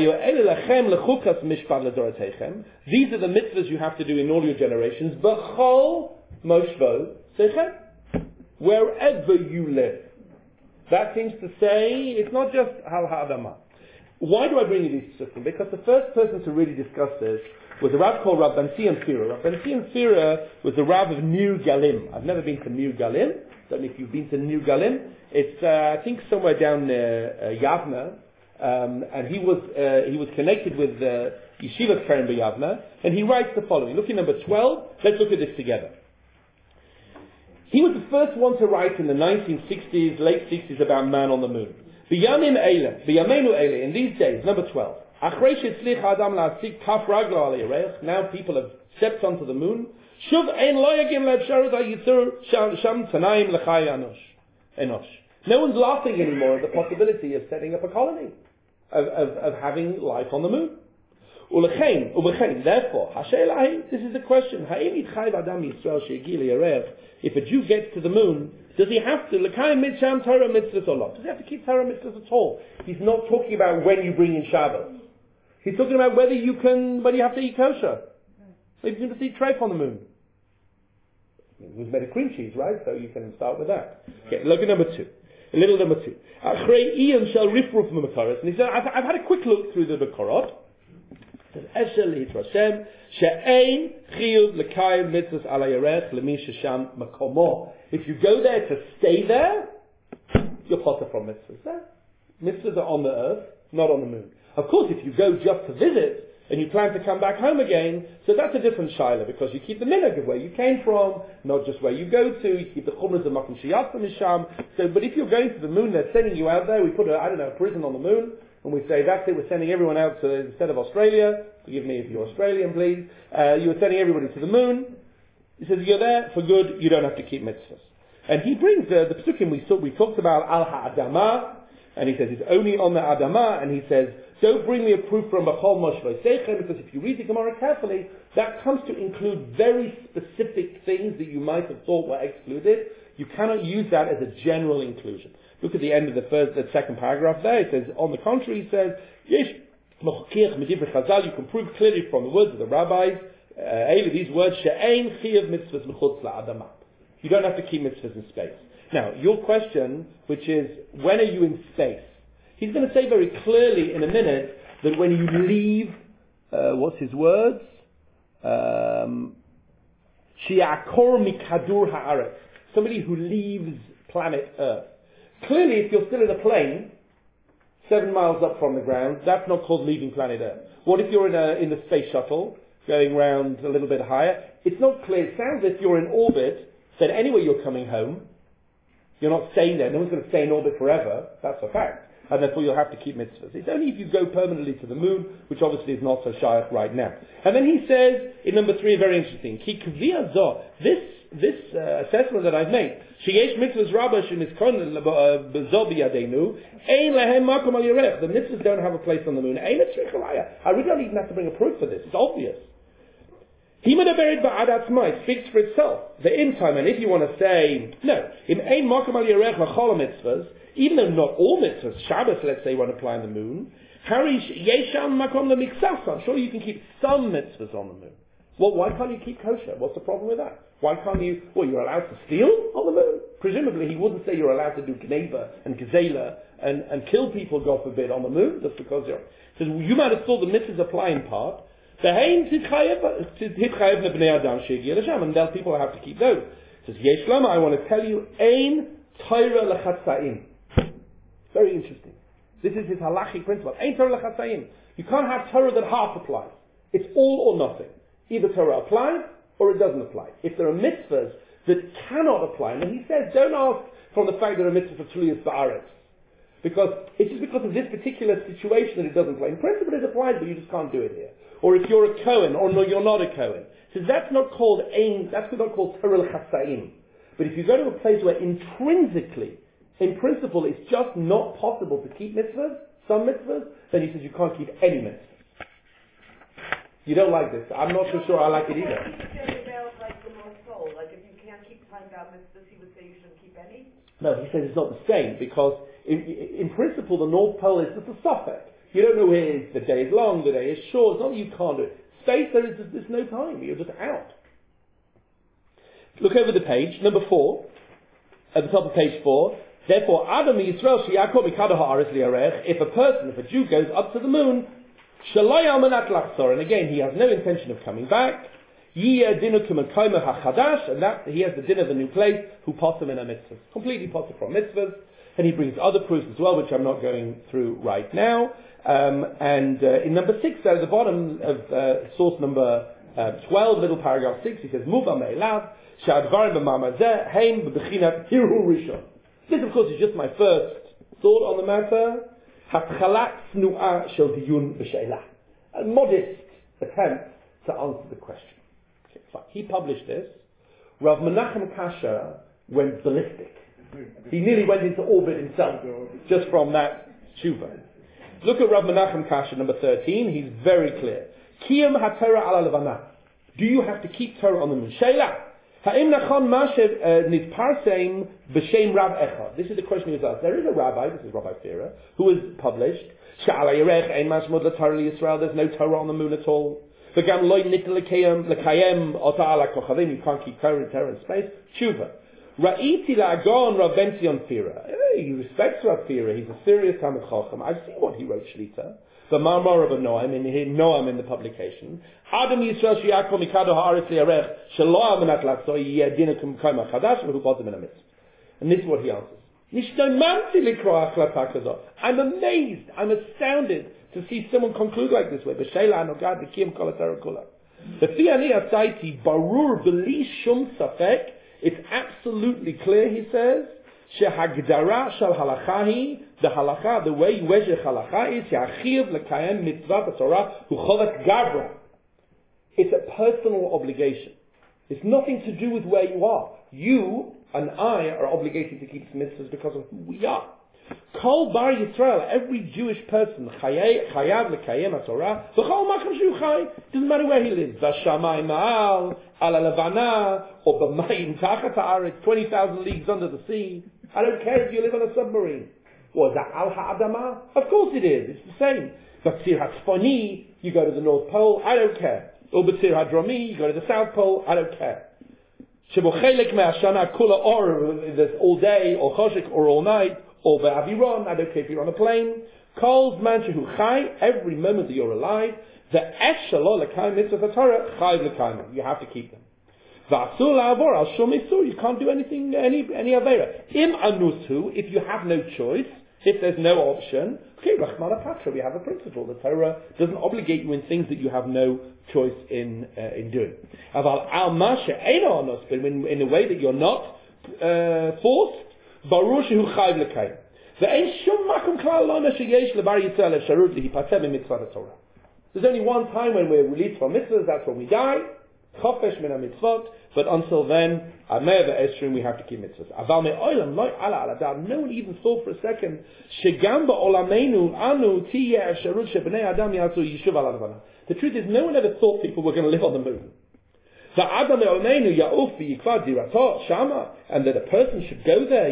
these are the mitzvahs you have to do in all your generations, wherever you live. That seems to say, it's not just hal ha'adama. Why do I bring you these systems? Because the first person to really discuss this was a Rav called Rav Ben Zion Fira. Rav Ben Zion Fira was the Rav of Nir Galim. I've never been to Nir Galim. Don't know if you've been to Nir Galim. It's, uh, I think, somewhere down near uh, Yavna. Um, and he was uh, he was connected with uh, Yeshiva Keren B'Yavna. And he writes the following. Look at number twelve. Let's look at this together. He was the first one to write in the nineteen sixties, late sixties, about man on the moon. B'yamim eile, b'yameinu eile, in these days, number twelve. Now people have stepped onto the moon. No one's laughing anymore at the possibility of setting up a colony, of, of, of having life on the moon. Therefore, this is the question. If a Jew gets to the moon, does he have to l'kayim mitzvah Torah mitzvahs or not? Does he have to keep Torah mitzvahs at all? He's not talking about when you bring in Shabbos. He's talking about whether you can, whether you have to eat kosher. Maybe you can eat treif on the moon. It was made of cream cheese, right? So you can start with that. Okay, look at number two. A little number two. Achrei Ian shall rifruf memakoros. And he said, I've, I've had a quick look through the Makorot. It says, Esher lihitrashem, she'ein chiyuv l'kayim mitzvahs ala yarech l'mi shesham makomo. If you go there to stay there, you're potter from mitzvahs there. Mitzvahs are on the earth, not on the moon. Of course, if you go just to visit, and you plan to come back home again, so that's a different shaila, because you keep the minhag of where you came from, not just where you go to, you keep the chumras of makom sheyatza misham. So, but if you're going to the moon, they're sending you out there, we put a, I don't know, a prison on the moon, and we say, that's it, we're sending everyone out to, instead of Australia, forgive me if you're Australian, please, uh, you were sending everybody to the moon. He says, you're there for good, you don't have to keep mitzvahs. And he brings uh, the psukim we, we talked about, al ha'adama, and he says, it's only on the adama, and he says, don't bring me a proof from Bachol Moshe Seichem, because if you read the Gemara carefully, that comes to include very specific things that you might have thought were excluded. You cannot use that as a general inclusion. Look at the end of the first, the second paragraph there. It says, on the contrary, it says, Yesh Mochkirch Medivre Chazal, you can prove clearly from the words of the rabbis, uh, these words, She'ein Chiyav Mitzvahs Mechutz La'adama. You don't have to keep mitzvahs in space. Now, your question, which is, when are you in space? He's going to say very clearly in a minute that when you leave, uh, what's his words? Shi'akor mikadur ha'aretz. Somebody who leaves planet Earth. Clearly, if you're still in a plane, seven miles up from the ground, that's not called leaving planet Earth. What if you're in a in the space shuttle, going around a little bit higher? It's not clear. It sounds as if you're in orbit, that anyway you're coming home. You're not staying there. No one's going to stay in orbit forever. That's a fact. And therefore you'll have to keep mitzvahs. It's only if you go permanently to the moon, which obviously is not so shaykh right now. And then he says, in number three, very interesting, Ki kviyah zo, this, this uh, assessment that I've made, sheyesh mitzvahs rabba shemiskon b'zo b'yadeinu, ein lehem makom al yerech, the mitzvahs don't have a place on the moon, ein etzrich alaya. I really don't even have to bring a proof for this, it's obvious. He medabered ba'adat smai, speaks for itself. The in time, and if you want to say, no, im ein makom al yerech v'chol mitzvahs, even though not all mitzvahs, Shabbos, let's say, won't apply on the moon, Harish yesham makom lemiksasa. Sure, you can keep some mitzvahs on the moon. Well, why can't you keep kosher? What's the problem with that? Why can't you? Well, you're allowed to steal on the moon. presumably he wouldn't say you're allowed to do gneva and gazela and, and kill people, God forbid, on the moon, just because you're... So you might have thought the mitzvahs apply in part. And then people have to keep those. It says, Yesh Lama, I want to tell you, Ein Torah L'Chatza'im. Very interesting. This is his halachic principle. Ein Torah L'Chatza'im. You can't have Torah that half applies. It's all or nothing. Either Torah applies or it doesn't apply. If there are mitzvahs that cannot apply, and he says, don't ask from the fact that a mitzvah for Tzuliyas Ba'aretz. Because it's just because of this particular situation that it doesn't apply. In principle it applies, but you just can't do it here. Or if you're a Kohen, or no, you're not a Kohen. So that's not called Ein, that's not called Torah L'Chatza'im. But if you go to a place where intrinsically, in principle, it's just not possible to keep mitzvahs, some mitzvahs, then he says you can't keep any mitzvahs. You don't like this. I'm not so sure I like it either. He said about like the North Pole, like if you can't keep time out mitzvahs, he would say you shouldn't keep any? No, he says it's not the same, because in, in principle the North Pole is just a suffix. You don't know where the day is long, the day is short. It's not that you can't do it. Space, there is there's no time. You're just out. Look over the page, number four, at the top of page four. Therefore, Adam Yisrael Sheyakov Mikado Haaretz Li'arech. If a person, if a Jew goes up to the moon, Shalai Almanat Lachzor, and again he has no intention of coming back. Yiyeh Dinu K'Mekayimah HaChadash, and that he has the din of the new place. Who possum in a mitzvah, completely possum from mitzvahs, and he brings other proofs as well, which I'm not going through right now. Um, and uh, in number six, at the bottom of uh, source number uh, twelve, middle paragraph six, he says, Muva Me'elav, Sha'advarim B'Mamazeh, Heim B'Bechinat Hiru Rishon. This, of course, is just my first thought on the matter. Hatchalat Snu'a Shel Diyun B'She'elah. A modest attempt to answer the question. Okay, fine. He published this. Rav Menachem Kasher went ballistic. He nearly went into orbit himself, just from that tshuva. Look at Rav Menachem Kasher, number thirteen. He's very clear. Kiyam HaTorah ala levana. Do you have to keep Torah on the moon? Sheila. Ha'im nachon mashev nitparseim b'shem Rav Echad. This is the question he was asked. There is a rabbi, this is Rabbi Fira, who has published, Sha'ala Yerech ein mashmud l'Torah Yisrael. There's no Torah on the moon at all. V'gam loy nit l'kayem l'kayem ota ala kochavim. You can't keep Torah in Torah in space. Tshuva. Ra'iti la'agon Rav Ben Zion Fira. He respects Rav Fira. He's a serious Talmid Chacham. I've seen what he wrote Shlita. The Marmar of Noam in Noam in the publication. Adam Yisrael Sheyakov Mikado Haaretz Li'arech Shelo Almanat Lachzor Yiyeh Dinu K'Mekayimah HaChadash V'hu possum in a mitzvah. And this is what he answers. Nishtomanti likro achlata kazot. I'm amazed. I'm astounded to see someone conclude like this way. B'sheila anogad b'kiyam kol haTorah kula. V'fi ani asaiti barur b'li shum safek. It's absolutely clear, he says, shehagdara shal halachahi, the halacha, the way you measure halacha is yachiv lekayem mitzvah Torah hu chovet gavra. It's a personal obligation. It's nothing to do with where you are. You and I are obligated to keep mitzvahs because of who we are. Kol bar Yisrael, every Jewish person, chayav lekayem haTorah, v'chol makom shu chay. Doesn't matter where he lives. V'shamayim ma'al, ala levana, or b'mayim tachat ha'aretz, twenty thousand leagues under the sea. I don't care if you live on a submarine. Or is that al ha'adama? Of course it is. It's the same. B'tzir ha'tzponi, you go to the North Pole. I don't care. Or b'tzir ha'dromi, you go to the South Pole. I don't care. Shebo chelek me'ashana kula or this all day, or choshek, or all night. Or be'aviron, I don't care if you're on a plane. Calls man shehu chai, every moment that you're alive. The eshalo l'kayim mitzvah Torah chai l'kayim. You have to keep them. V'asur la'avor al shum isur. You can't do anything, any any avera. Im anusu, if you have no choice, if there's no option. Okay, rachmana patra. We have a principle. The Torah doesn't obligate you in things that you have no choice in uh, in doing. Aval al mashe eino anus, but in, in a way that you're not uh, forced. There's only one time when we're released from mitzvahs, that's when we die. Chofesh min mitzvot. But until then, we have to keep mitzvahs. No one even thought for a second. The truth is, no one ever thought people were going to live on the moon. And that a person should go there.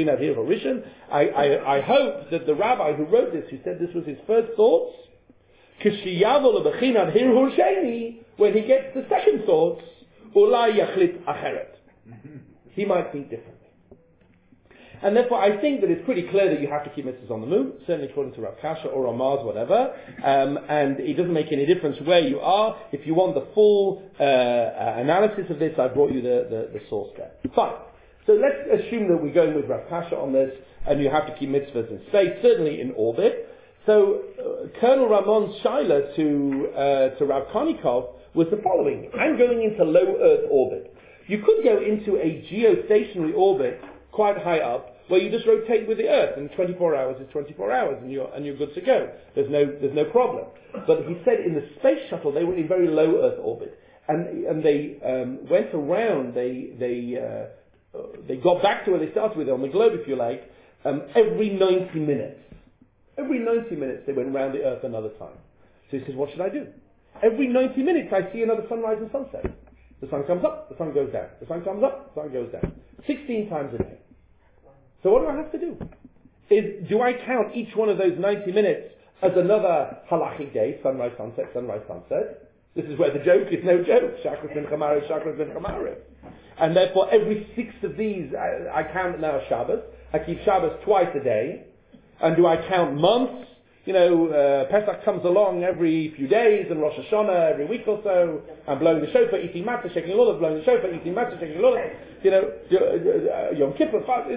I, I, I hope that the rabbi who wrote this, who said this was his first thoughts, Kishiyavo lebechinad hirhur sheni, when he gets the second thoughts, ulai yachlit acheret. He might think differently. And therefore, I think that it's pretty clear that you have to keep mitzvahs on the moon, certainly according to Rav Kasha or on Mars, whatever. Um, and it doesn't make any difference where you are. If you want the full uh, uh, analysis of this, I brought you the, the, the source there. Fine. So let's assume that we're going with Rav Kasha on this, and you have to keep mitzvahs in space, certainly in orbit. So uh, Colonel Ramon's shaila to uh, to Rav Konikov was the following: I'm going into low Earth orbit. You could go into a geostationary orbit quite high up, where you just rotate with the Earth, and twenty-four hours is twenty-four hours, and you're and you're good to go. There's no there's no problem. But he said in the space shuttle they were in very low Earth orbit, and and they um, went around. They they uh, they got back to where they started with on the globe, if you like, um, every ninety minutes. Every ninety minutes they went round the Earth another time. So he says, what should I do? Every ninety minutes I see another sunrise and sunset. The sun comes up, the sun goes down. The sun comes up, the sun goes down. Sixteen times a day. So what do I have to do? Is, do I count each one of those ninety minutes as another halachic day, sunrise, sunset, sunrise, sunset? This is where the joke is no joke. Shachris ben Chamaris, Shachris ben Chamaris. And therefore every sixth of these, I, I count now Shabbos. I keep Shabbos twice a day. And do I count months? You know, uh, Pesach comes along every few days, and Rosh Hashanah every week or so. I'm blowing the shofar, eating matzah, shaking lulav, blowing the shofar, eating matzah, shaking lulav. You know, uh, Yom Kippur. Fast,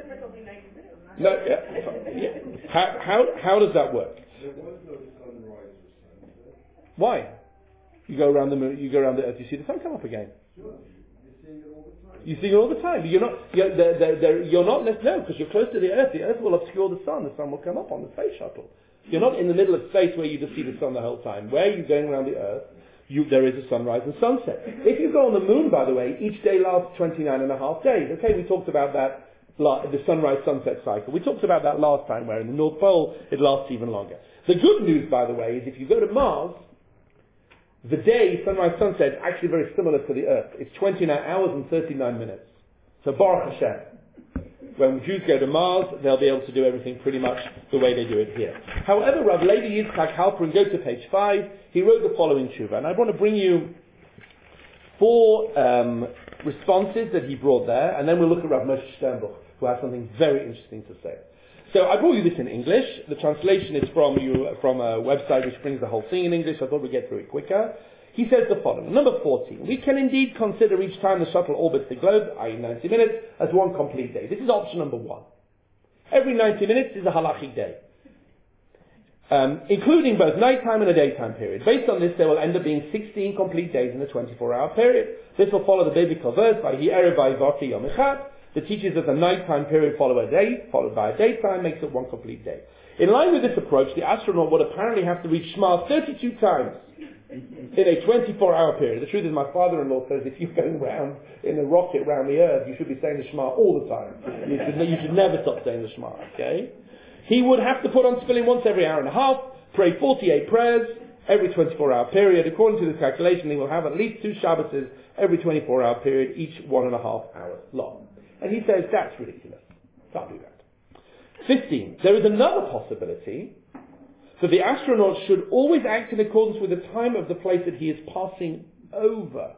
no, yeah, yeah. How, how how does that work? There was no sunrise or sunset. Why? You go around the moon, you go around the Earth, you see the sun come up again. Sure, you're seeing it all the time. You see it all the time. You're not. You're, they're, they're, they're, you're not. No, because you're close to the Earth. The Earth will obscure the sun. The sun will come up on the space shuttle. You're not in the middle of space where you just see the sun the whole time. Where you're going around the Earth, you, there is a sunrise and sunset. If you go on the moon, by the way, each day lasts twenty-nine and a half days. Okay, we talked about that, the sunrise-sunset cycle. We talked about that last time, where in the North Pole it lasts even longer. The good news, by the way, is if you go to Mars, the day, sunrise-sunset, is actually very similar to the Earth. It's twenty-nine hours and thirty-nine minutes. So Baruch Hashem. When Jews go to Mars, they'll be able to do everything pretty much the way they do it here. However, Rav Levi Yitzchak Halperin, go to page five, he wrote the following tshuva, and I want to bring you four um, responses that he brought there, and then we'll look at Rav Moshe Sternbuch, who has something very interesting to say. So I brought you this in English. The translation is from you from a website which brings the whole thing in English. I thought we'd get through it quicker. He says the following. Number fourteen. We can indeed consider each time the shuttle orbits the globe, that is ninety minutes, as one complete day. This is option number one. Every ninety minutes is a halachic day, um, including both nighttime and a daytime period. Based on this, there will end up being sixteen complete days in a twenty-four hour period. This will follow the biblical verse by Erev Vayivaki Yom Echad, that teaches that the nighttime period follow a day, followed by a daytime, makes it one complete day. In line with this approach, the astronaut would apparently have to reach Shema thirty-two times in a twenty-four hour period. The truth is, my father-in-law says if you're going round in a rocket round the Earth, you should be saying the Shema all the time. You should, you should never stop saying the Shema, okay? He would have to put on tefillin once every hour and a half, pray forty-eight prayers every twenty-four hour period. According to this calculation, he will have at least two Shabbos every twenty-four hour period, each one and a half hours long. And he says, that's ridiculous. Can't do that. fifteen. There is another possibility that the astronaut should always act in accordance with the time of the place that he is passing over.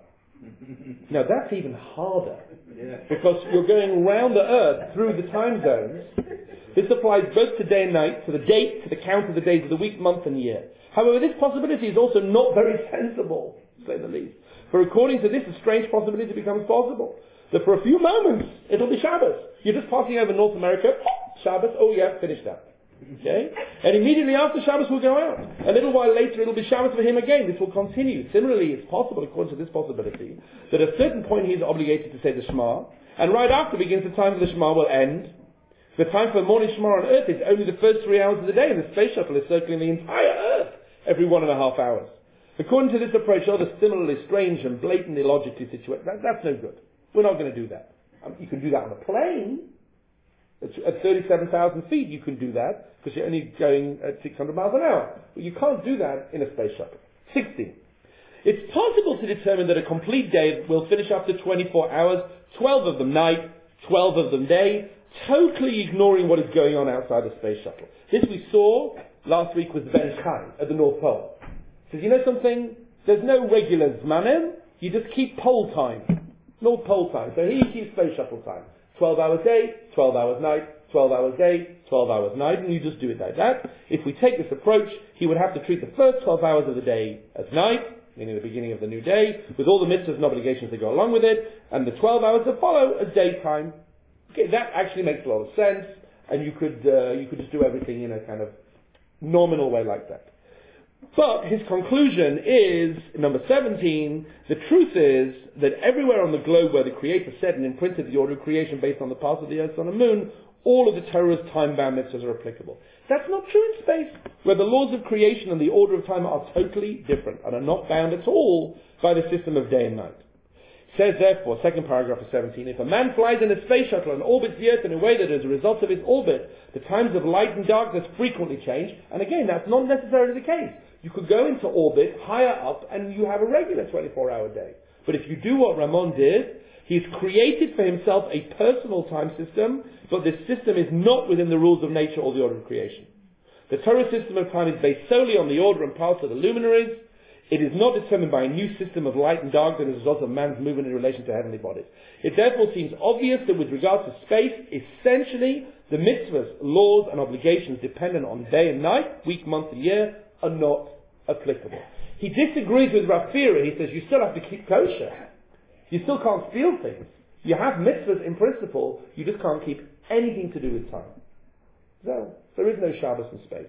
Now that's even harder, because you're going round the Earth through the time zones. This applies both to day and night, to the date, to the count of the days of the week, month and year. However, this possibility is also not very sensible, to say the least. For according to this, a strange possibility becomes possible. That for a few moments, it'll be Shabbos. You're just passing over North America, Shabbos, oh yeah, finished that. Okay? And immediately after, Shabbos will go out. A little while later, it'll be Shabbos for him again. This will continue. Similarly, it's possible, according to this possibility, that at a certain point he is obligated to say the Shema, and right after begins the time of the Shema will end. The time for morning Shema on Earth is only the first three hours of the day, and the space shuttle is circling the entire Earth every one and a half hours. According to this approach, other similarly strange and blatantly illogically situated, that, that's no good. We're not going to do that. Um, you can do that on a plane. At thirty-seven thousand feet, you can do that, because you're only going at six hundred miles an hour. But you can't do that in a space shuttle. sixteen. It's possible to determine that a complete day will finish after twenty-four hours, twelve of them night, twelve of them day, totally ignoring what is going on outside the space shuttle. This we saw last week was the Ben Ish Chai at the North Pole. He says, you know something? There's no regular Zmanim, you just keep pole time. North Pole time. So here you keep space shuttle time. twelve hours day, twelve hours night, twelve hours day, twelve hours night, and you just do it like that. If we take this approach, he would have to treat the first twelve hours of the day as night, meaning the beginning of the new day, with all the mitzvahs and obligations that go along with it, and the twelve hours that follow as daytime. Okay, that actually makes a lot of sense, and you could uh, you could just do everything in a kind of nominal way like that. But his conclusion is, number seventeen, the truth is that everywhere on the globe where the Creator said and imprinted the order of creation based on the paths of the earth, sun and moon, all of the Torah's time-bound mitzvahs are applicable. That's not true in space, where the laws of creation and the order of time are totally different and are not bound at all by the system of day and night. Says therefore, second paragraph of seventeen, if a man flies in a space shuttle and orbits the earth in a way that as a result of his orbit, the times of light and darkness frequently change, and again, that's not necessarily the case. You could go into orbit higher up and you have a regular twenty-four hour day. But if you do what Ramon did, he's created for himself a personal time system, but this system is not within the rules of nature or the order of creation. The Torah system of time is based solely on the order and paths of the luminaries. It is not determined by a new system of light and darkness as a result of man's movement in relation to heavenly bodies. It therefore seems obvious that with regard to space, essentially, the mitzvahs, laws and obligations dependent on day and night, week, month and year, are not applicable. He disagrees with Rafira. He says you still have to keep kosher. You still can't steal things. You have mitzvahs in principle, you just can't keep anything to do with time. So, there is no Shabbos in space.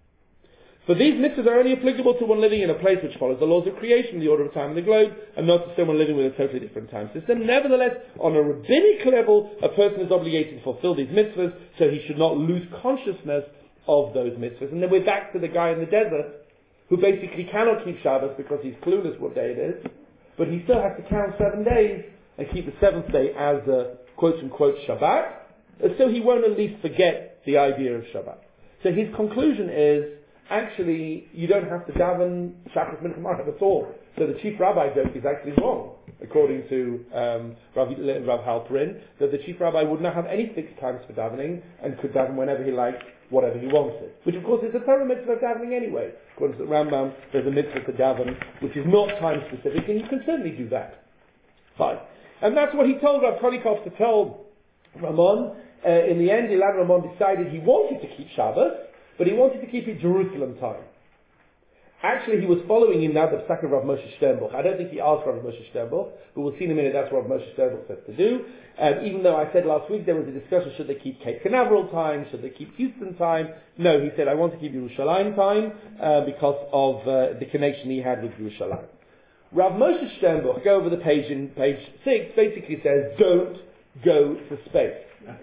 For these mitzvahs are only applicable to one living in a place which follows the laws of creation, the order of time in the globe, and not to someone living with a totally different time system. Nevertheless, on a rabbinic level, a person is obligated to fulfill these mitzvahs, so he should not lose consciousness of those mitzvahs. And then we're back to the guy in the desert, who basically cannot keep Shabbos because he's clueless what day it is, but he still has to count seven days and keep the seventh day as a quote-unquote Shabbat, and so he won't at least forget the idea of Shabbat. So his conclusion is, actually, you don't have to daven Shachris Mincha Maariv at all. So the chief rabbi joke is actually wrong, according to um, Rav, Rav Halperin, that the chief rabbi would not have any fixed times for davening and could daven whenever he liked, whatever he wanted. Which of course is a Torah mitzvah of davening anyway. According to the Rambam, there's a mitzvah to daven, which is not time specific, and you can certainly do that. Fine. And that's what he told Rav Kolikov to tell Ramon. Uh, in the end, Ilan Ramon decided he wanted to keep Shabbos, but he wanted to keep it Jerusalem time. Actually, he was following in that of Sakar Rav Moshe Sternbuch. I don't think he asked Rav Moshe Sternbuch, but we'll see in a minute that's what Rav Moshe Sternbuch says to do. Um, even though I said last week there was a discussion, should they keep Cape Canaveral time, should they keep Houston time? No, he said, I want to keep Yerushalayim time, uh, because of uh, the connection he had with Yerushalayim. Rav Moshe Sternbuch, go over the page in page six, basically says, don't go to space.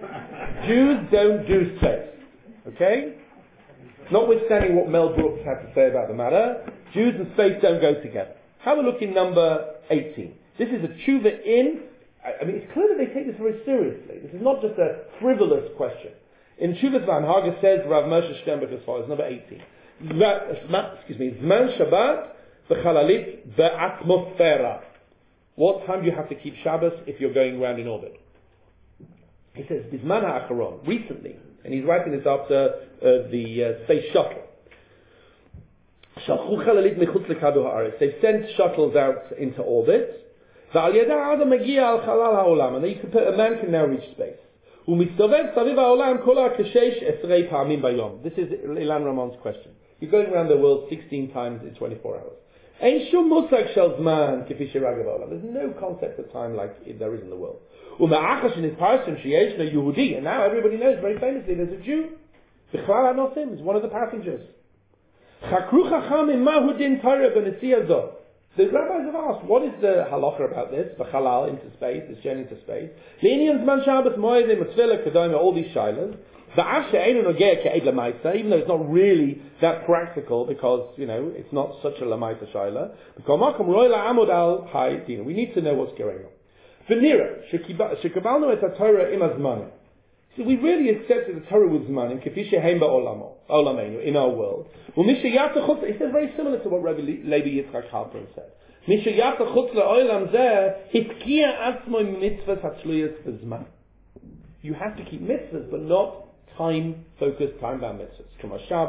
Jews don't do space. Okay? Notwithstanding what Mel Brooks had to say about the matter, Jews and space don't go together. Have a look in number eighteen. This is a tshuva in, I mean, it's clear that they take this very seriously. This is not just a frivolous question. In Tshuvas Vanhaga says Rav Moshe Sternbuch as follows, number eighteen. Excuse me, Zman Shabbat b'chalalit b'atmosfera. What time do you have to keep Shabbos if you're going around in orbit? He says, Bizman ha'acharon, recently, and he's writing this after uh, the uh, space shuttle. Shalchu chalalit mechutz lekador haaretz. They've sent shuttles out into orbit. V'al yada adam magia al chalal ha'olam. And then you can put, a man can now reach space. U'mistovev saviv ha'olam kol ha'keshesh esrei pa'amim bayom. This is Ilan Ramon's question. You're going around the world sixteen times in twenty-four hours. Ein shum musag shel zman kifi shiragav ha'olam. There's no concept of time like there is in the world. And now everybody knows very famously there's a Jew. Bichlal HaNosim is one of the passengers. The rabbis have asked, what is the halacha about this? B'chalal into space, this journey into space. All these shilas. Even though it's not really that practical because, you know, it's not such a lamaisa shaila. We need to know what's going on. V'nira, shekabalnu et ha-Torah im ha-zmanim. So we really accepted the Torah with zmanim, kefi shehem ba'olamenu, in our world. U'misha yata chutz, it says very similar to what Rabbi Levi Yitzchak Halperin said. Misha yata chutz le'olam zeh, hitkia atzmo mitzvahs hatzluyas b'zman. You have to keep mitzvahs, but not time-focused, time-bound mitzvahs. Kama Shabbos,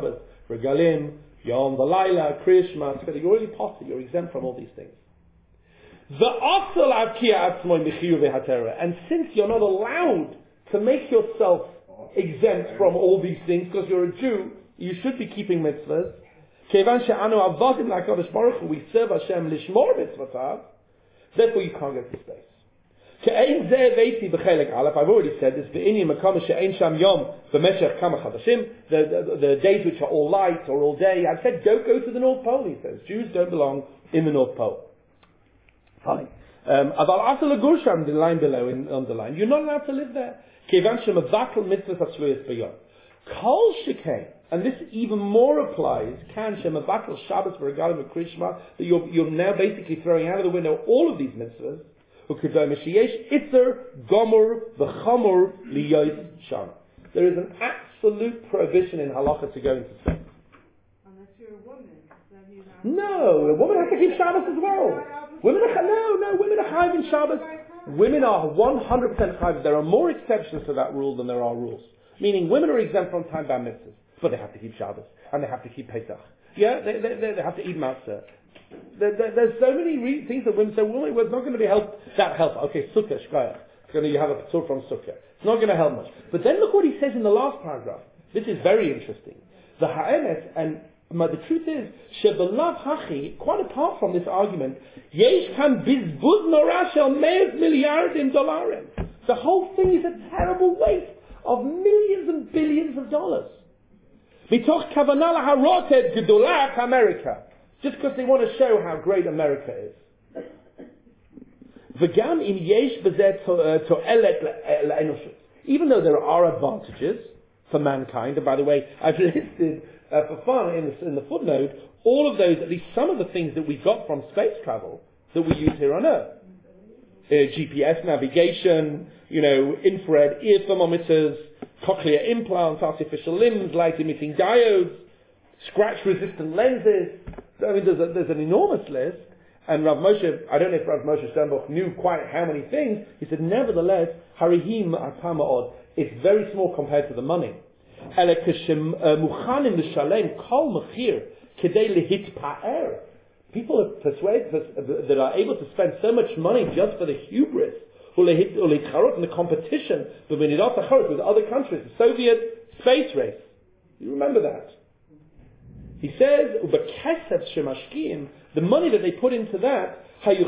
Regalim, Yom V'Laila, Kriyashma, you're already potter, you're exempt from all these things. The Asal Avkiya Atzmoy Mechiyu V'Hatera, and since you're not allowed to make yourself exempt from all these things because you're a Jew, you should be keeping mitzvahs. Kevan she'anu avodim la'Kadosh Baruch Hu, we serve Hashem lishmor mitzvotav. Therefore, you can't get to space. Ke'ein zeh veiti b'chelek aleph. I've already said this. Ve'ini makom she'ein sham yom b'meshech kama chadashim. The the days which are all light or all day. I've said go go to the North Pole. He says Jews don't belong in the North Pole. Fine. Aval asa legursham, the line below in underline. You're not allowed to live there. Kevan she'mevakel mitzvahs hatzvuyas b'yom. Kol shekei. And this even more applies, kan shemabakel Shabbos v'regalim v'krishma, that you're, you're now basically throwing out of the window all of these mitzvahs, u'kedai meshiyesh itzer gomor v'chamor liyois sham. There is an absolute prohibition in halacha to go into sex. Unless you're a woman. Then you're not No, a woman has to keep Shabbos as well. Women are, no, no, women are chayiv in Shabbos. Women are one hundred percent chayiv. There are more exceptions to that rule than there are rules. Meaning women are exempt from time-bound mitzvahs. But they have to keep Shabbos, and they have to keep Pesach. Yeah, they, they, they have to eat matzah. There, there, there's so many re- things that women say, well, it's not going to be help, that help. Okay, Sukkah, Shkaya. It's going to, you have a patur from Sukkah. It's not going to help much. But then look what he says in the last paragraph. This is very interesting. The Ha'emet, and the truth is, Shebelav Hachi, quite apart from this argument, Yesh kan bizbuz nora shel me'ez miljardim dolarim. The whole thing is a terrible waste of millions and billions of dollars. Mitoch kavanah laharoted gedolat America, just because they want to show how great America is. V'gam im yesh b'zeh to'elet le'enoshut. Even though there are advantages for mankind, and by the way, I've listed uh, for fun in the, in the footnote all of those, at least some of the things that we got from space travel that we use here on Earth. Uh, G P S navigation, you know, infrared ear thermometers, cochlear implants, artificial limbs, light-emitting diodes, scratch-resistant lenses. I mean, there's, a, there's an enormous list. And Rav Moshe, I don't know if Rav Moshe Sternbuch knew quite how many things. He said, nevertheless, harihim atamaod. It's very small compared to the money. People are persuaded that are able to spend so much money just for the hubris and the competition with other countries, the Soviet space race. You remember that? He says, the money that they put into that,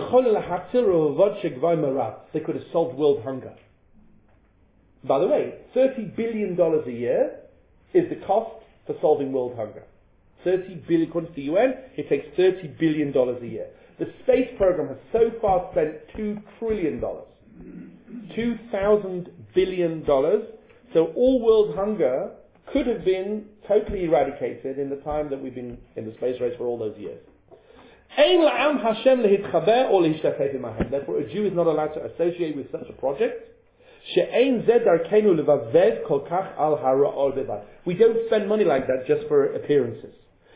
they could have solved world hunger. By the way, thirty billion dollars a year is the cost for solving world hunger. thirty billion, according to the U N, it takes thirty billion dollars a year. The space program has so far spent two trillion dollars. two thousand billion dollars. So all world hunger could have been totally eradicated in the time that we've been in the space race for all those years. Therefore, a Jew is not allowed to associate with such a project. We don't spend money like that just for appearances.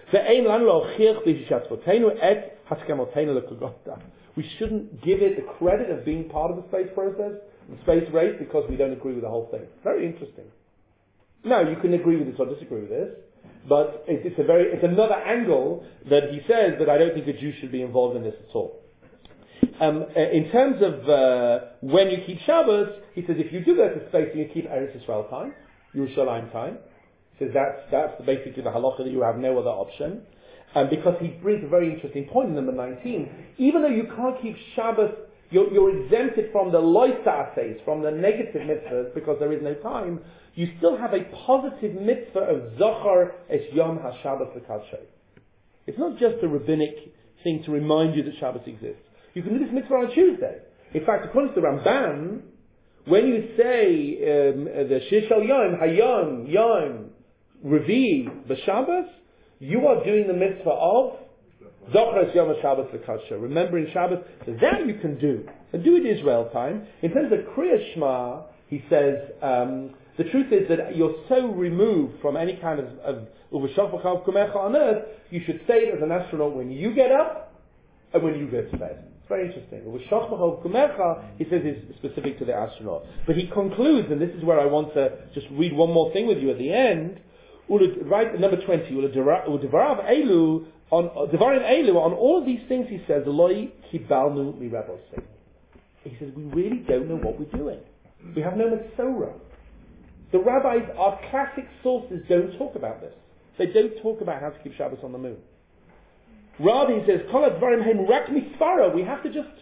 We shouldn't give it the credit of being part of the space process, the space race, because we don't agree with the whole thing. Very interesting. Now, you can agree with this or disagree with this, but it's a very, it's another angle that he says that I don't think a Jew should be involved in this at all. Um, in terms of uh, when you keep Shabbos, he says if you do go to space and you keep Eretz Yisrael time, Yerushalayim time, he says that's, that's basically the halacha that you have no other option. Um, because he brings a very interesting point in number nineteen. Even though you can't keep Shabbos, you're, you're exempted from the loisa assays, from the negative mitzvahs, because there is no time, you still have a positive mitzvah of Zohar es Yom HaShabbos L'Kadshay. It's not just a rabbinic thing to remind you that Shabbos exists. You can do this mitzvah on Tuesday. In fact, according to the Ramban, when you say um, the Shir Shal Yom, Hayom, Yom, Revi, B'Shabbos, you are doing the mitzvah of Zochar es Yom HaShabbos L'Kadshay, remembering Shabbos. So that you can do. And do it Israel time. In terms of Kriya Shema, he says, um, the truth is that you're so removed from any kind of, of on earth, you should say it as an astronaut when you get up and when you go to bed. It's very interesting. He says it's specific to the astronaut. But he concludes, and this is where I want to just read one more thing with you at the end, right, number twenty, Udevarav Elu, on Devarim Elu, on all of these things he says, Eloi kibalnu mi rabosei. He says, we really don't know what we're doing. We have no Masorah. The rabbis, our classic sources, don't talk about this. They don't talk about how to keep Shabbos on the moon. Rather, he says, Kol advarim hem rak misfara. We have to just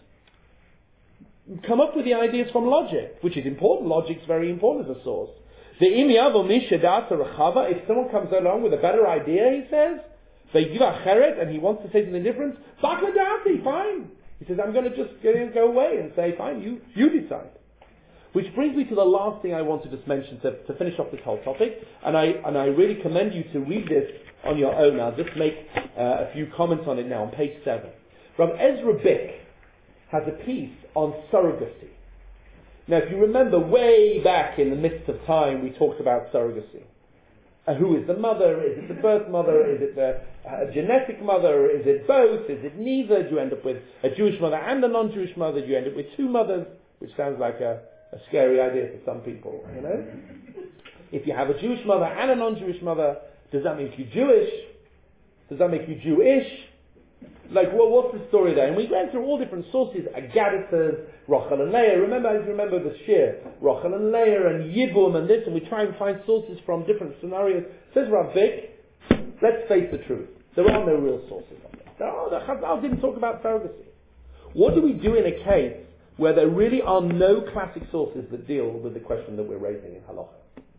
come up with the ideas from logic, which is important. Logic's very important as a source. The imiyavo mishadasa rechava. If someone comes along with a better idea, he says, ve'yiva cheret, and he wants to say something different, bakladati, fine. He says, I'm going to just go away and say, fine, you you decide. Which brings me to the last thing I want to just mention to, to finish off this whole topic, and I and I really commend you to read this on your own. I'll just make uh, a few comments on it now on page seven. From Ezra Bick has a piece on surrogacy. Now, if you remember way back in the midst of time, we talked about surrogacy. Uh, who is the mother? Is it the birth mother? Is it the uh, genetic mother? Is it both? Is it neither? Do you end up with a Jewish mother and a non-Jewish mother? Do you end up with two mothers? Which sounds like a, a scary idea for some people, you know? If you have a Jewish mother and a non-Jewish mother, does that make you Jewish? Does that make you Jewish? Like, well, what's the story there? And we went through all different sources, Agadatas, Rachel and Leah. Remember, I remember the shir, Rachel and Leah and Yibum and this, and we try and find sources from different scenarios. Says Rav Bick, let's face the truth. There are no real sources on this. Oh, the Chazal didn't talk about surrogacy. What do we do in a case where there really are no classic sources that deal with the question that we're raising in Halacha?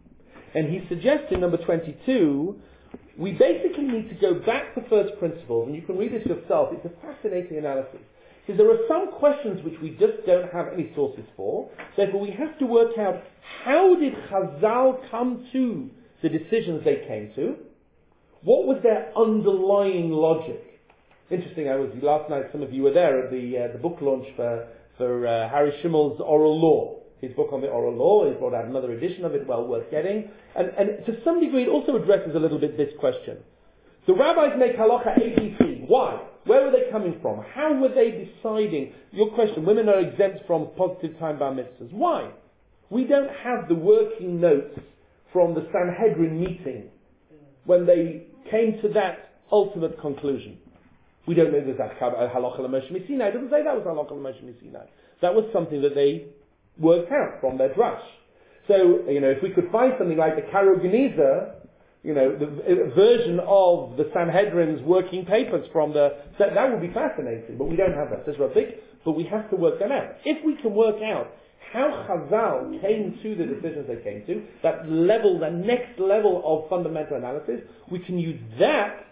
And he suggests in number twenty-two, we basically need to go back to first principles, and you can read this yourself. It's a fascinating analysis. Because there are some questions which we just don't have any sources for. Therefore, we have to work out how did Chazal come to the decisions they came to? What was their underlying logic? Interesting, I was last night, some of you were there at the uh, the book launch for, for uh, Harry Schimmel's Oral Law. His book on the oral law, he's brought out another edition of it, well worth getting. And, and to some degree it also addresses a little bit this question. The rabbis make halacha A B C. Why? Where were they coming from? How were they deciding? Your question, women are exempt from positive time bar mitzvahs. Why? We don't have the working notes from the Sanhedrin meeting when they came to that ultimate conclusion. We don't know there's a halacha l'Moshe Sinai. It doesn't say that was halacha l'Moshe Sinai. That was something that they worked out from their drush. So, you know, if we could find something like the Karo Geniza, you know, the uh, version of the Sanhedrin's working papers from the, that, that would be fascinating, but we don't have that. That's Rabbik, but we have to work that out. If we can work out how Chazal came to the decisions they came to, that level, that next level of fundamental analysis, we can use that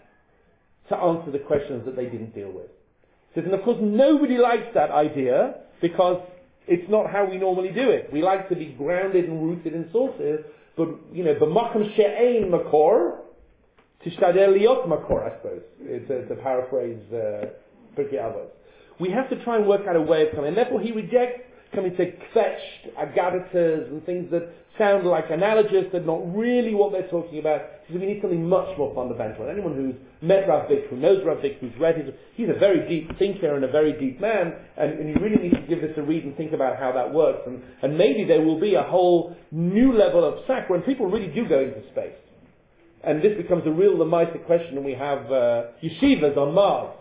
to answer the questions that they didn't deal with. So, and of course, nobody likes that idea because it's not how we normally do it. We like to be grounded and rooted in sources, but, you know, b'makom she'ein makor, tishtadel liot makor, I suppose, to, to paraphrase uh, Pirkei Avos. We have to try and work out a way of coming, and therefore he rejects coming to kvetched, agadatas, and things that sound like analogous, but not really what they're talking about. He says we need something much more fundamental. And anyone who's met Rav Bick, who knows Rav Bick, who's read his, he's a very deep thinker and a very deep man, and, and you really need to give this a read and think about how that works. And, and maybe there will be a whole new level of sack when people really do go into space. And this becomes a real Lamaita question, and we have uh, yeshivas on Mars.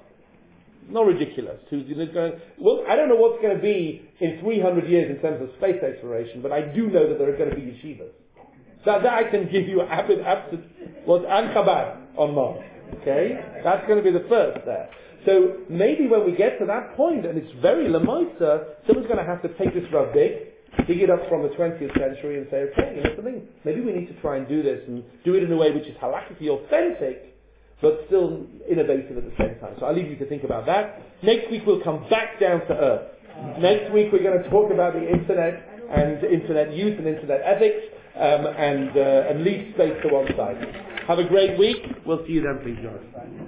Not ridiculous. Who's going? Well, I don't know what's going to be in three hundred years in terms of space exploration, but I do know that there are going to be yeshivas. So that I can give you absolute, absolute, what's An Chabad on Mars. Okay? That's going to be the first there. So maybe when we get to that point, and it's very Lamaisa, someone's going to have to take this Rav Bick, dig it up from the twentieth century and say, okay, you know something? Maybe we need to try and do this and do it in a way which is halakhically authentic, but still innovative at the same time. So I'll leave you to think about that. Next week we'll come back down to earth. Next week we're going to talk about the internet and internet use and internet ethics, um, and, uh, and leave space to one side. Have a great week. We'll see you then, please, George.